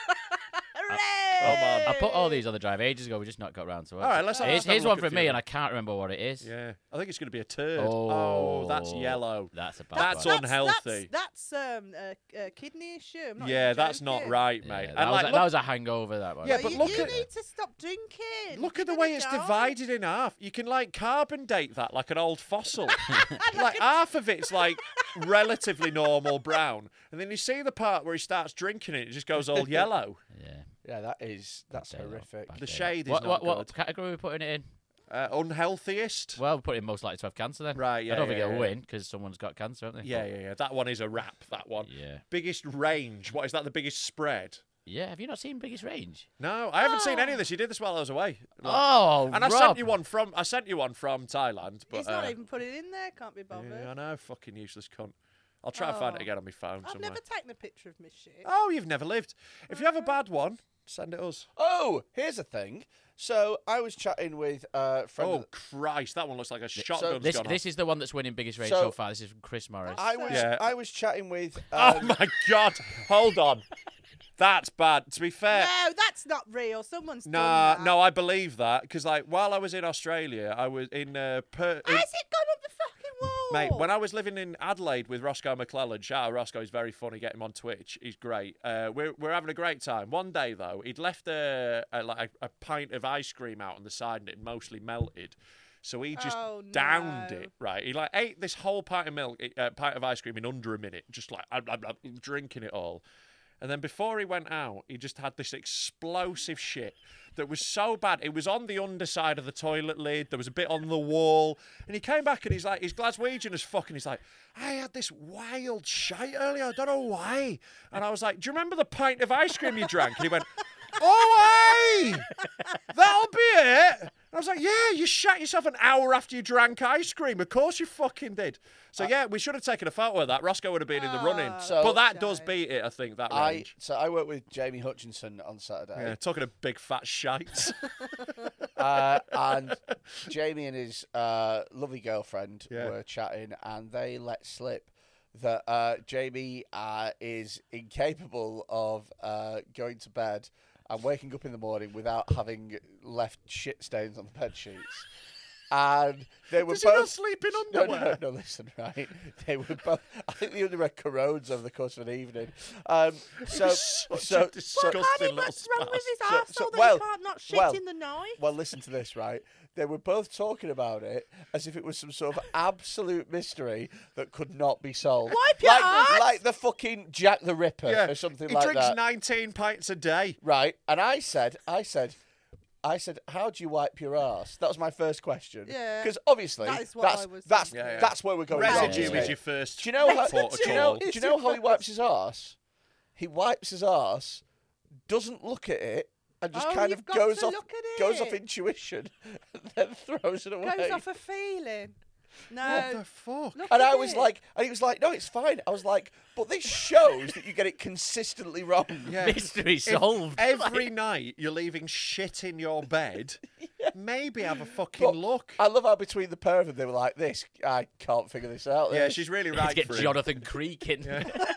Hooray! I put all these on the drive ages ago. We just not got round to it. All right, let's have- Here's, let's have a here's look one at from a me, few. and I can't remember what it is. Yeah, I think it's going to be a turd. Oh, that's yellow. That's a bad That's one. unhealthy. That's, that's um, a, a kidney issue. I'm not Yeah, even that's not joking. right, Yeah, mate. that, And was like, a, look, that was a hangover. That one. Yeah, No, but you, look you at- need to stop drinking. look You're at the gonna way it's die. divided in half. You can like carbon date that like an old fossil. Like half of it's like relatively normal brown, and then you see the part where he starts drinking it, it just goes all yellow. Yeah. Yeah, that is that's Bad day, horrific. bad The day. shade is what, not what, what good. category are we putting it in? Uh, unhealthiest. Well, we're putting most likely to have cancer then. Right, yeah, I don't think yeah, it'll yeah. win because someone's got cancer, haven't they? Yeah, yeah, yeah. That one is a wrap. That one. Yeah. Biggest range. What is that? The biggest spread? Yeah. Have you not seen Biggest Range? No, I haven't seen any of this. You did this while I was away. Like- Oh, and I Rob. sent you one from. I sent you one from Thailand. But He's not uh, even put it in there. Can't be bothered. yeah, I know, fucking useless cunt. I'll try and find it Oh. again on my phone I've somewhere. never taken a picture of my shit. Oh, you've never lived. If you have a bad one, send it us. Oh, here's a thing. So I was chatting with uh, a friend. Oh of- Christ, that one looks like a shotgun's This, gone off. this is the one that's winning Biggest Range So- so, far. This is from Chris Morris. I was Yeah. I was chatting with. Oh Um, my God! Hold on, that's bad. To be fair, No, that's not real. Someone's done nah, that. no, I believe that because like while I was in Australia, I was in uh, per- in- Has it gone up the fucking wall? Mate, when I was living in Adelaide with Roscoe McClellan, shout out Roscoe, he's very funny, get him on Twitch, he's great. Uh, we're, we're having a great time. One day, though, he'd left a, a, like a, a pint of ice cream out on the side and it mostly melted. So he just Oh, downed no. it, right? He like ate this whole pint of milk, uh, pint of ice cream in under a minute, just like I'm, I'm, I'm drinking it all. And then before he went out, he just had this explosive shit that was so bad. It was on the underside of the toilet lid. There was a bit on the wall. And he came back and he's like, he's Glaswegian as fuck. And he's like, I had this wild shite earlier. I don't know why. And I was like, do you remember the pint of ice cream you drank? And he went, oh, hey, that'll be it. I was like, yeah, you shat yourself an hour after you drank ice cream. Of course you fucking did. So, uh, yeah, we should have taken a photo of that. Roscoe would have been uh, in the running. So, but that does beat it, I think, that I, range. So I worked with Jamie Hutchinson on Saturday. Yeah, talking of big fat shites. uh, and Jamie and his uh, lovely girlfriend yeah. were chatting, and they let slip that uh, Jamie uh, is incapable of uh, going to bed and waking up in the morning without having left shit stains on the bed sheets. And they were Does both he not sleep in underwear? No, no, no, listen, right? They were both. I think the underwear corrodes over the course of an evening. Um, so, Such so, a disgusting What little what's wrong with his So- arsehole so- that well, he can't not shit well, in the night? Well, listen to this, right? They were both talking about it as if it was some sort of absolute mystery that could not be solved. Wipe your like, arse! like the fucking Jack the Ripper Yeah. or something he like drinks that. nineteen pints a day. Right? And I said, I said, I said, how do you wipe your ass? That was my first question. Yeah. Because obviously, That is what that's I was that's thinking. Yeah, yeah. that's where we're going. wrong, Residue isn't is it? your first Do you know how? port of Do you know? call. Do you know how he wipes his ass? He wipes his ass, doesn't look at it, and just Oh, kind you've of got goes to off look at goes off it. intuition, and then throws it away. Goes off a feeling. No. What the fuck? Look And at I was it. like, and he was like, no, it's fine. I was like, but this shows that you get it consistently wrong. Yeah. Mystery If solved. every night you're leaving shit in your bed, maybe have a fucking But look. I love how between the pair of them, they were like, this, I can't figure this out. Yeah, this." she's really Let's right get for him. Jonathan Creek in.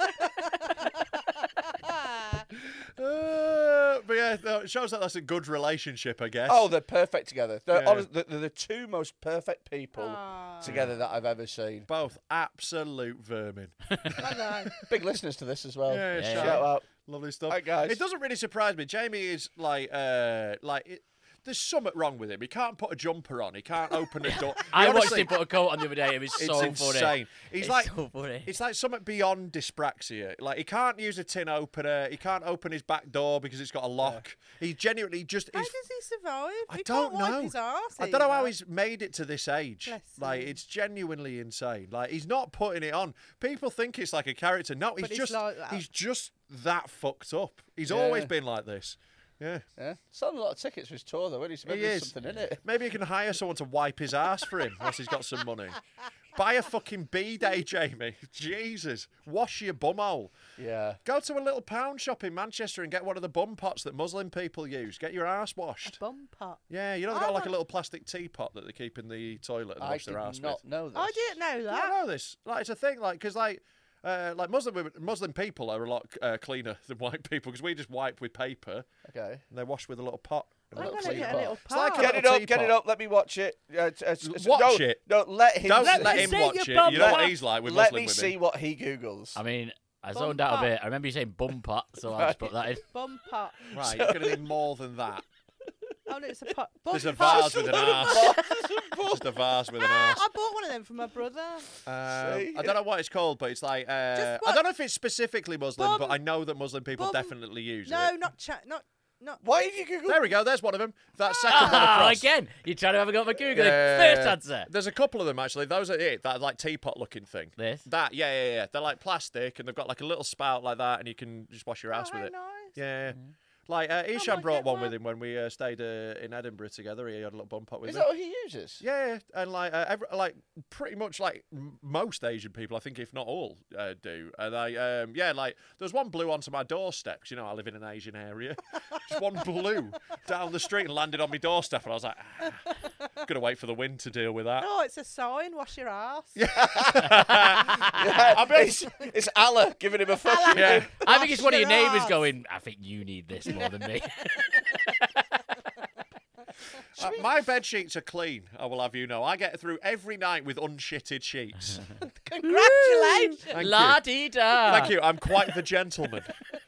Uh, but yeah, no, it shows that that's a good relationship, I guess. Oh, they're perfect together. They're, Yeah. honest, they're, they're the two most perfect people Ah. together that I've ever seen. Both absolute vermin. Hello. Big listeners to this as well. Yeah, Yeah, Shout yeah. out. Lovely stuff. Hi, guys. It doesn't really surprise me. Jamie is like, uh, like it, there's something wrong with him. He can't put a jumper on. He can't open a door. He I watched honestly- him put a coat on the other day. It was It's so insane. funny. He's It's like, so funny. it's like something beyond dyspraxia. Like he can't use a tin opener. He can't open his back door because it's got a lock. He genuinely just. How He's, does he survive? I he don't can't wipe know. his arse I don't know how either. he's made it to this age. Bless Like him. it's genuinely insane. Like he's not putting it on. People think it's like a character. No, he's But it's just like that. he's just that fucked up. He's Yeah. always been like this. Yeah. Yeah. Selling a lot of tickets for his tour, though, isn't he? So maybe He there's is. something in it. Maybe he can hire someone to wipe his ass for him once he's got some money. Buy a fucking B-day, Jamie. Jesus. Wash your bumhole. Yeah. Go to a little pound shop in Manchester and get one of the bum pots that Muslim people use. Get your ass washed. Bum pot. Yeah, you know they've I got like a want- little plastic teapot that they keep in the toilet and I wash did their ass not with. know this. I didn't know You that. don't know this. Like it's a thing. Like because like. Uh, like Muslim women, Muslim people are a lot uh, cleaner than white people because we just wipe with paper Okay. and they wash with a little pot. A I'm little gonna clean get a pot. little It's like pot. a Get it little up, get it teapot. up. Let me watch it. Uh, t- uh, s- s- Watch no, it. No, let him. Don't see- let see him your watch it. bum You know what pot. he's like with Let Muslim me women. see what he googles. I mean, I Bum zoned out pot. a bit. I remember you saying bum pot, so I'll just put that in. Bum pot. Right, you're going to need more than that. Oh, no, it's a pot. Bum There's a pot. vase with an arse. Just a vase with an Ah, arse. I bought one of them for my brother. Um, See? I don't know what it's called, but it's like uh, Just I what- don't know if it's specifically Muslim, Bum- but I know that Muslim people bum- definitely use No, it. not chat. Not not. Why have you googled? There we go. There's one of them. That second one Ah, across. again, you're trying to have a go at my Googling. Yeah. First answer. There's a couple of them actually. Those are it. That like teapot looking thing. This? That yeah yeah yeah. They're like plastic and they've got like a little spout like that, and you can just wash your Oh, ass with how it. nice. Yeah. Like uh, Isham might brought get one one. with him when we uh, stayed uh, in Edinburgh together. He had a little bum pot with Is him. that what he uses? Yeah, yeah, and like, uh, every, like pretty much like m- most Asian people, I think, if not all, uh, do. And I, um, yeah, like there's one blew onto my doorstep. 'Cause, you know, I live in an Asian area. Just one blew down the street and landed on my doorstep, and I was like, ah, gonna wait for the wind to deal with that. Oh, it's a sign. Wash your ass. Yeah, I bet- it's, it's Allah giving him a fucking. Yeah. I think it's one of your your neighbours ass. going, I think you need this more than me. Uh, my bed sheets are clean. I will have you know. I get through every night with unshitted sheets. Congratulations. Thank you. La-dee-da. Thank you. I'm quite the gentleman.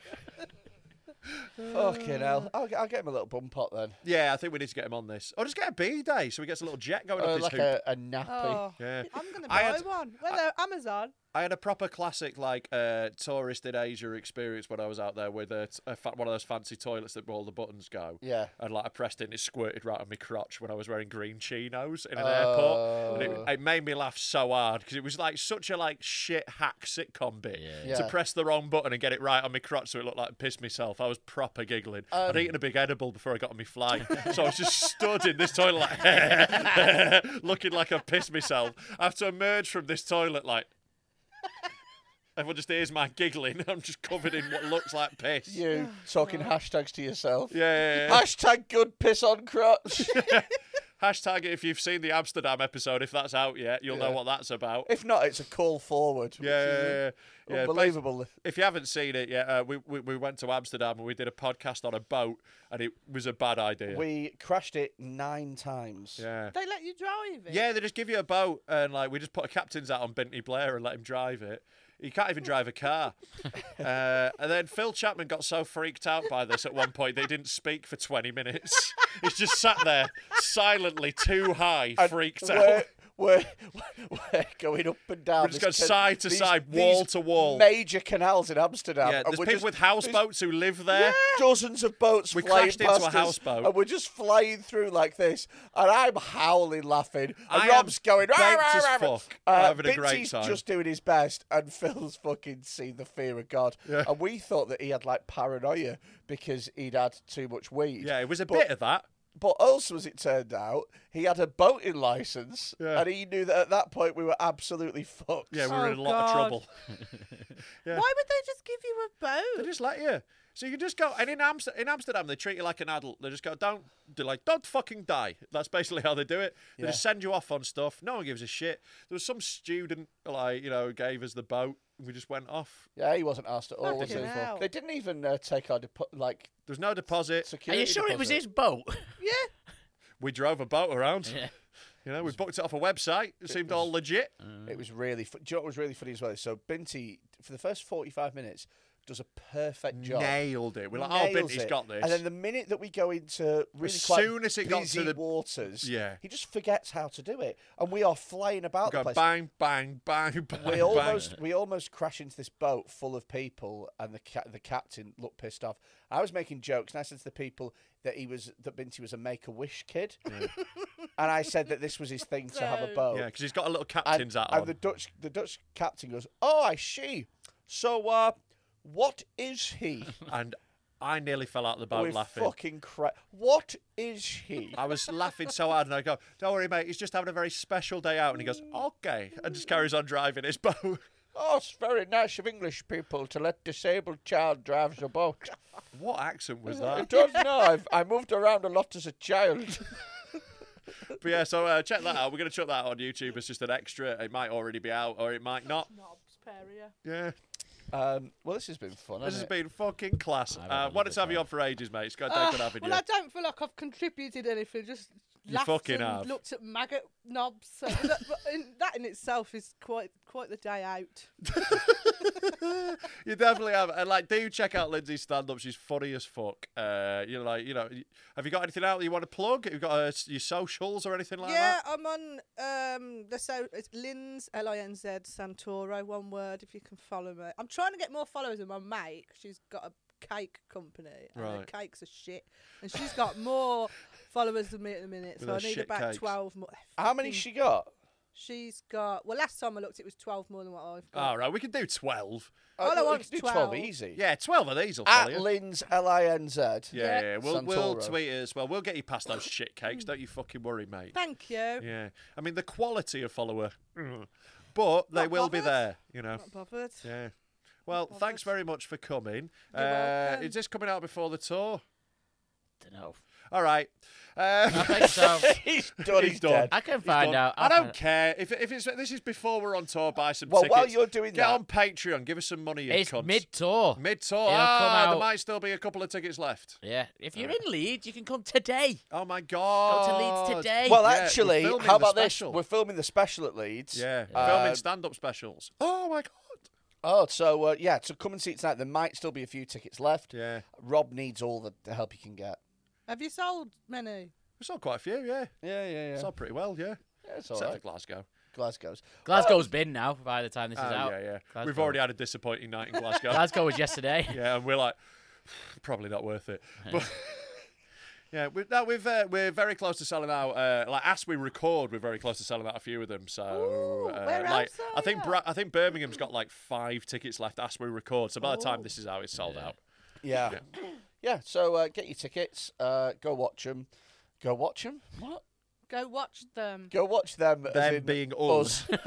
Fucking hell. I'll, get- I'll get him a little bum pot then. Yeah, I think we need to get him on this. Or just get a B day so he gets a little jet going Uh, up his like hoop. a, a nappy. Oh, Yeah. I'm gonna I buy had- one. Well, they're Amazon. I had a proper classic, like, uh, tourist in Asia experience when I was out there with a, a fa- one of those fancy toilets that all the buttons go. Yeah. And, like, I pressed it and it squirted right on my crotch when I was wearing green chinos in an Oh. airport. And it, it made me laugh so hard because it was, like, such a, like, shit hack sitcom bit. Yeah. To Yeah. press the wrong button and get it right on my crotch so it looked like I pissed myself. I was proper giggling. I'd Um, eaten a big edible before I got on my flight. So I was just stood in this toilet, like, looking like I've pissed myself. I have to emerge from this toilet, like, everyone just hears my giggling. I'm just covered in what looks like piss. You talking hashtags to yourself. Yeah, yeah, yeah. Hashtag good piss on crotch. Hashtag it if you've seen the Amsterdam episode. If that's out yet, you'll know Yeah. what that's about. If not, it's a call forward. which Yeah, is, yeah, uh, yeah, yeah. Unbelievable. If you haven't seen it yet, uh, we, we we went to Amsterdam and we did a podcast on a boat, and it was a bad idea. We crashed it nine times. yeah. They let you drive it. Yeah, they just give you a boat, and like we just put a captain's hat on Bintley Blair and let him drive it. He can't even drive a car. uh, and then Phil Chapman got so freaked out by this at one point that he didn't speak for twenty minutes. He's just sat there silently, too high, And freaked we're, out. We're, we're going up and down. We're just this going can- side to these- side, these wall to wall. Major canals in Amsterdam. Yeah, and there's we're people just- with there's houseboats who live there. Dozens of boats We flying crashed into past a us, houseboat. and we're just flying through like this, and I'm howling laughing, and I Rob's am going, baked "Rah, rah, as rah, rah." fuck, Uh, having a great Binty's time. just doing his best, and Phil's fucking seen the fear of God. Yeah. And we thought that he had like paranoia because he'd had too much weed. Yeah, it was a But- bit of that. But also, as it turned out, he had a boating license, Yeah. and he knew that at that point we were absolutely fucked. Yeah, we were Oh, in a lot God. of trouble. Yeah. Why would they just give you a They boat? just let you. So you can just go, and in, Amst- in Amsterdam, they treat you like an adult. They just go, don't, they're like, don't fucking die. That's basically how they do it. They just send you off on stuff. No one gives a shit. There was some student, like, you know, who gave us the boat, and we just went off. Yeah, he wasn't asked at all, was he? Fucking hell. They didn't even uh, take our depo- like There was no deposit. Are security. you sure it was deposit. his boat? Yeah. We drove a boat around. Yeah. You know, we booked it off a website. It seemed all legit. It was really. Fu- Do you know what was really funny as well? So Binty, for the first forty-five minutes, does a perfect job. Nailed it. We're like, Nails oh, Binty's it. got this. And then the minute that we go into really As quite soon as it got busy to the- waters, Yeah. he just forgets how to do it, and we are flying about go the place. bang, bang, bang, bang, we bang. almost we almost crash into this boat full of people, and the ca- the captain looked pissed off. I was making jokes, and I said to the people that he was that Binty was a Make a Wish kid, and I said that this was his thing to have a No. boat. Yeah, because he's got a little and, captain's hat on. and the Dutch the Dutch captain goes, "Oh, I see. So, uh, what is he?" And I nearly fell out of the boat We're laughing. fucking cra- What is he? I was laughing so hard, and I go, "Don't worry, mate. He's just having a very special day out." And he goes, "Okay," and just carries on driving his boat. Oh, it's very nice of English people to let disabled child drive the boat. What accent was I that? don't know. I've, I moved around a lot as a child. But yeah, so uh, check that out. We're going to chuck that on YouTube as just an extra. It might already be out, or it might not. Knobs, Perrier. Yeah, Um, well, this has been fun. this has hasn't it? been fucking class. I've had a Uh, lovely wanted to have you time. on for ages, mate. It's got to Uh, take good having well, you. I don't feel like I've contributed anything. Just You laughed fucking and have. looked at maggot knobs. So that, but in, that in itself is quite quite the day out. You definitely have. And like, do check out Lindsay's stand-up. She's funny as fuck. Uh, you're like, you know, have you got anything out that you want to plug? Have you got uh, your socials or anything like yeah, that? I'm on um the so it's Linz L I N Z Santoro, one word. If you can follow me, I'm trying to get more followers than my mate. 'Cause she's got a cake company, and her Right. cakes are shit, and she's got more followers than me at the minute. With So I her need shit about cakes. twelve more. How many she got? She's got. Well, last time I looked, it was twelve more than what I've got. All right, we can do twelve. All I we want's can do twelve. easy. Yeah, twelve of these will At follow you. Linz L I N Z. Yeah, yeah, yeah. We'll, we'll Santoro. tweet it as well. We'll get you past those shit cakes. Don't you fucking worry, mate. Thank you. Yeah. I mean, the quality of follower, mm, but they Not will be bothered. there, you know. Not bothered. Yeah. Well, bothered. thanks very much for coming. You're Uh, welcome. is this coming out before the tour? Don't know. All right. I Um, think so. He's done. He's He's, done. dead. I can He's find done. out. I I'll don't find- care if if it's this is before we're on tour. Buy some Well, tickets. while you're doing get that- on Patreon. Give us some money. You It's cunts. mid tour. Mid tour. It'll Ah, come there out- might still be a couple of tickets left. Yeah. If you're in Leeds, you can come today. Oh my Go god. to Leeds today. Well, Yeah, we're actually, filming how the about special. this? We're filming the special at Leeds. Yeah, Uh, filming stand-up specials. Oh my god. Oh, so uh, yeah, so come and see it tonight. There might still be a few tickets left. Yeah, Rob needs all the, the help he can get. Have you sold many? we saw quite a few. Yeah, Yeah, yeah, yeah. saw pretty well. Yeah, yeah it's all except right. for Glasgow. Glasgow's. Glasgow's been now by the time this is Oh, out. yeah, yeah. Glasgow. We've already had a disappointing night in Glasgow. Glasgow was yesterday. Yeah, and we're like, probably not worth it. But yeah, we, no, we've uh, we're very close to selling out. Uh, like as we record, we're very close to selling out a few of them. So, Ooh, uh, where like, else are I think ya? Bra- I think Birmingham's got like five tickets left as we record. So by the time Oh. this is out, it's sold out. Yeah. Yeah. Yeah, so uh, get your tickets. Uh, go watch them. Go watch them? What? Go watch them. Go watch them. as Them in being us. us.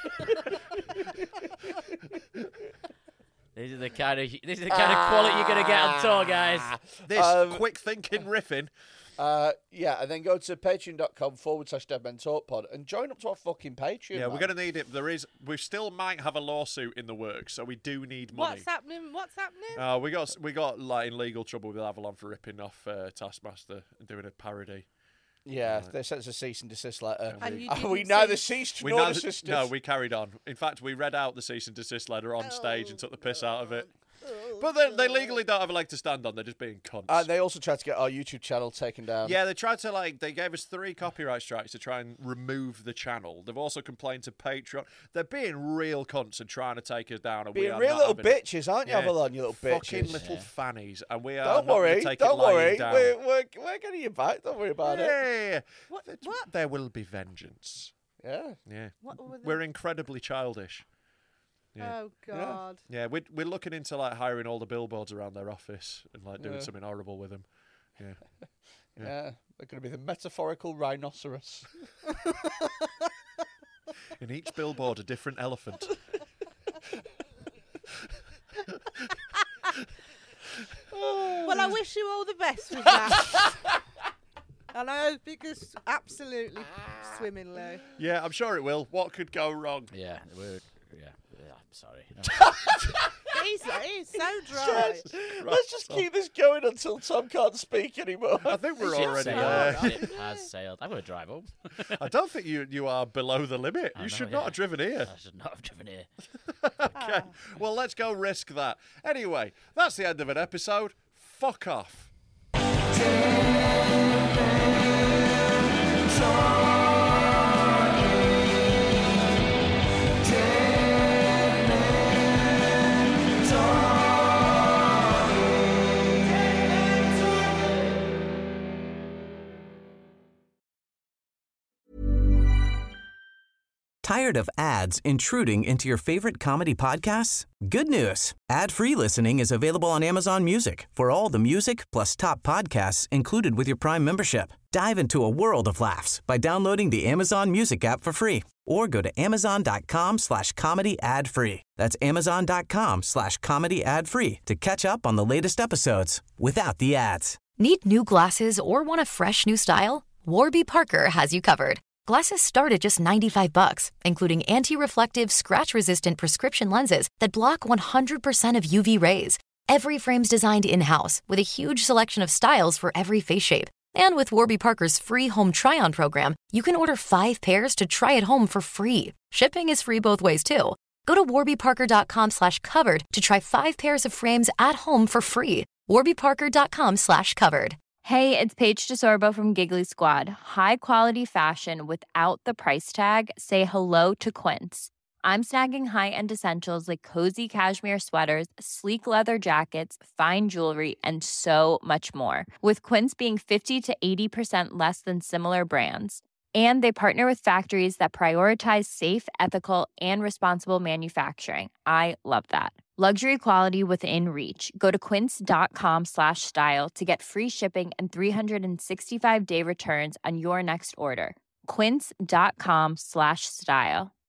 This is the kind of this is the kind of quality you're gonna get on tour, guys. This Um, quick thinking riffing. Uh, yeah, and then go to patreon.com forward slash Dead Men Talk Pod and join up to our fucking Patreon. Yeah, man. we're gonna need it. There is, we still might have a lawsuit in the works, so we do need money. What's happening? What's happening? Uh, we got we got like in legal trouble with Avalon for ripping off uh, Taskmaster and doing a parody. Yeah, they sent us a cease and desist letter. And you And we didn't neither cease? ceased We nor neither- desisted. no, we carried on. In fact, we read out the cease and desist letter on stage and took the piss out of it. But they, they legally don't have a leg to stand on. They're just being cunts. And they also tried to get our YouTube channel taken down. Yeah, they tried to like. They gave us three copyright strikes to try and remove the channel. They've also complained to Patreon. They're being real cunts and trying to take us down. And we Being are real not little having it. bitches, aren't you, Yeah, Avalon, you little fucking bitches? little fannies, and we are. Don't not worry, gonna take don't it lying worry. down. We're, we're, we're getting you back. Don't worry about yeah, it. yeah, yeah. What? There- What? There will be vengeance. Yeah. Yeah, What were the- we're incredibly childish. Yeah. Oh God. Yeah, we're, we're looking into like hiring all the billboards around their office and like doing Yeah. something horrible with them. Yeah. Yeah. Yeah. They're going to be the metaphorical rhinoceros. In each billboard, a different elephant. Well, I wish you all the best with that. And I hope it goes absolutely swimmingly. Yeah, I'm sure it will. What could go wrong? Yeah, we're yeah. yeah I'm sorry. He's, he's so dry. Let's just keep this going until Tom can't speak anymore. I think we're Ship already sailed. there. Ship has sailed. I'm gonna drive home. I don't think you you are below the limit. I You know, should yeah. not have driven here. I should not have driven here. Okay. Well, let's go risk that. Anyway, that's the end of an episode. Fuck off. Tired of ads intruding into your favorite comedy podcasts? Good news. Ad-free listening is available on Amazon Music for all the music plus top podcasts included with your Prime membership. Dive into a world of laughs by downloading the Amazon Music app for free or go to amazon.com slash comedy ad free. That's amazon.com slash comedy ad free to catch up on the latest episodes without the ads. Need new glasses or want a fresh new style? Warby Parker has you covered. Glasses start at just ninety-five bucks, including anti-reflective, scratch-resistant prescription lenses that block one hundred percent of U V rays. Every frame's designed in-house with a huge selection of styles for every face shape. And with Warby Parker's free home try-on program, you can order five pairs to try at home for free. Shipping is free both ways, too. Go to warbyparker.com slash covered to try five pairs of frames at home for free. warbyparker.com slash covered. Hey, it's Paige DeSorbo from Giggly Squad. High quality fashion without the price tag. Say hello to Quince. I'm snagging high-end essentials like cozy cashmere sweaters, sleek leather jackets, fine jewelry, and so much more. With Quince being fifty to eighty percent less than similar brands. And they partner with factories that prioritize safe, ethical, and responsible manufacturing. I love that. Luxury quality within reach. Go to quince.com slash style to get free shipping and three sixty-five day returns on your next order. Quince.com slash style.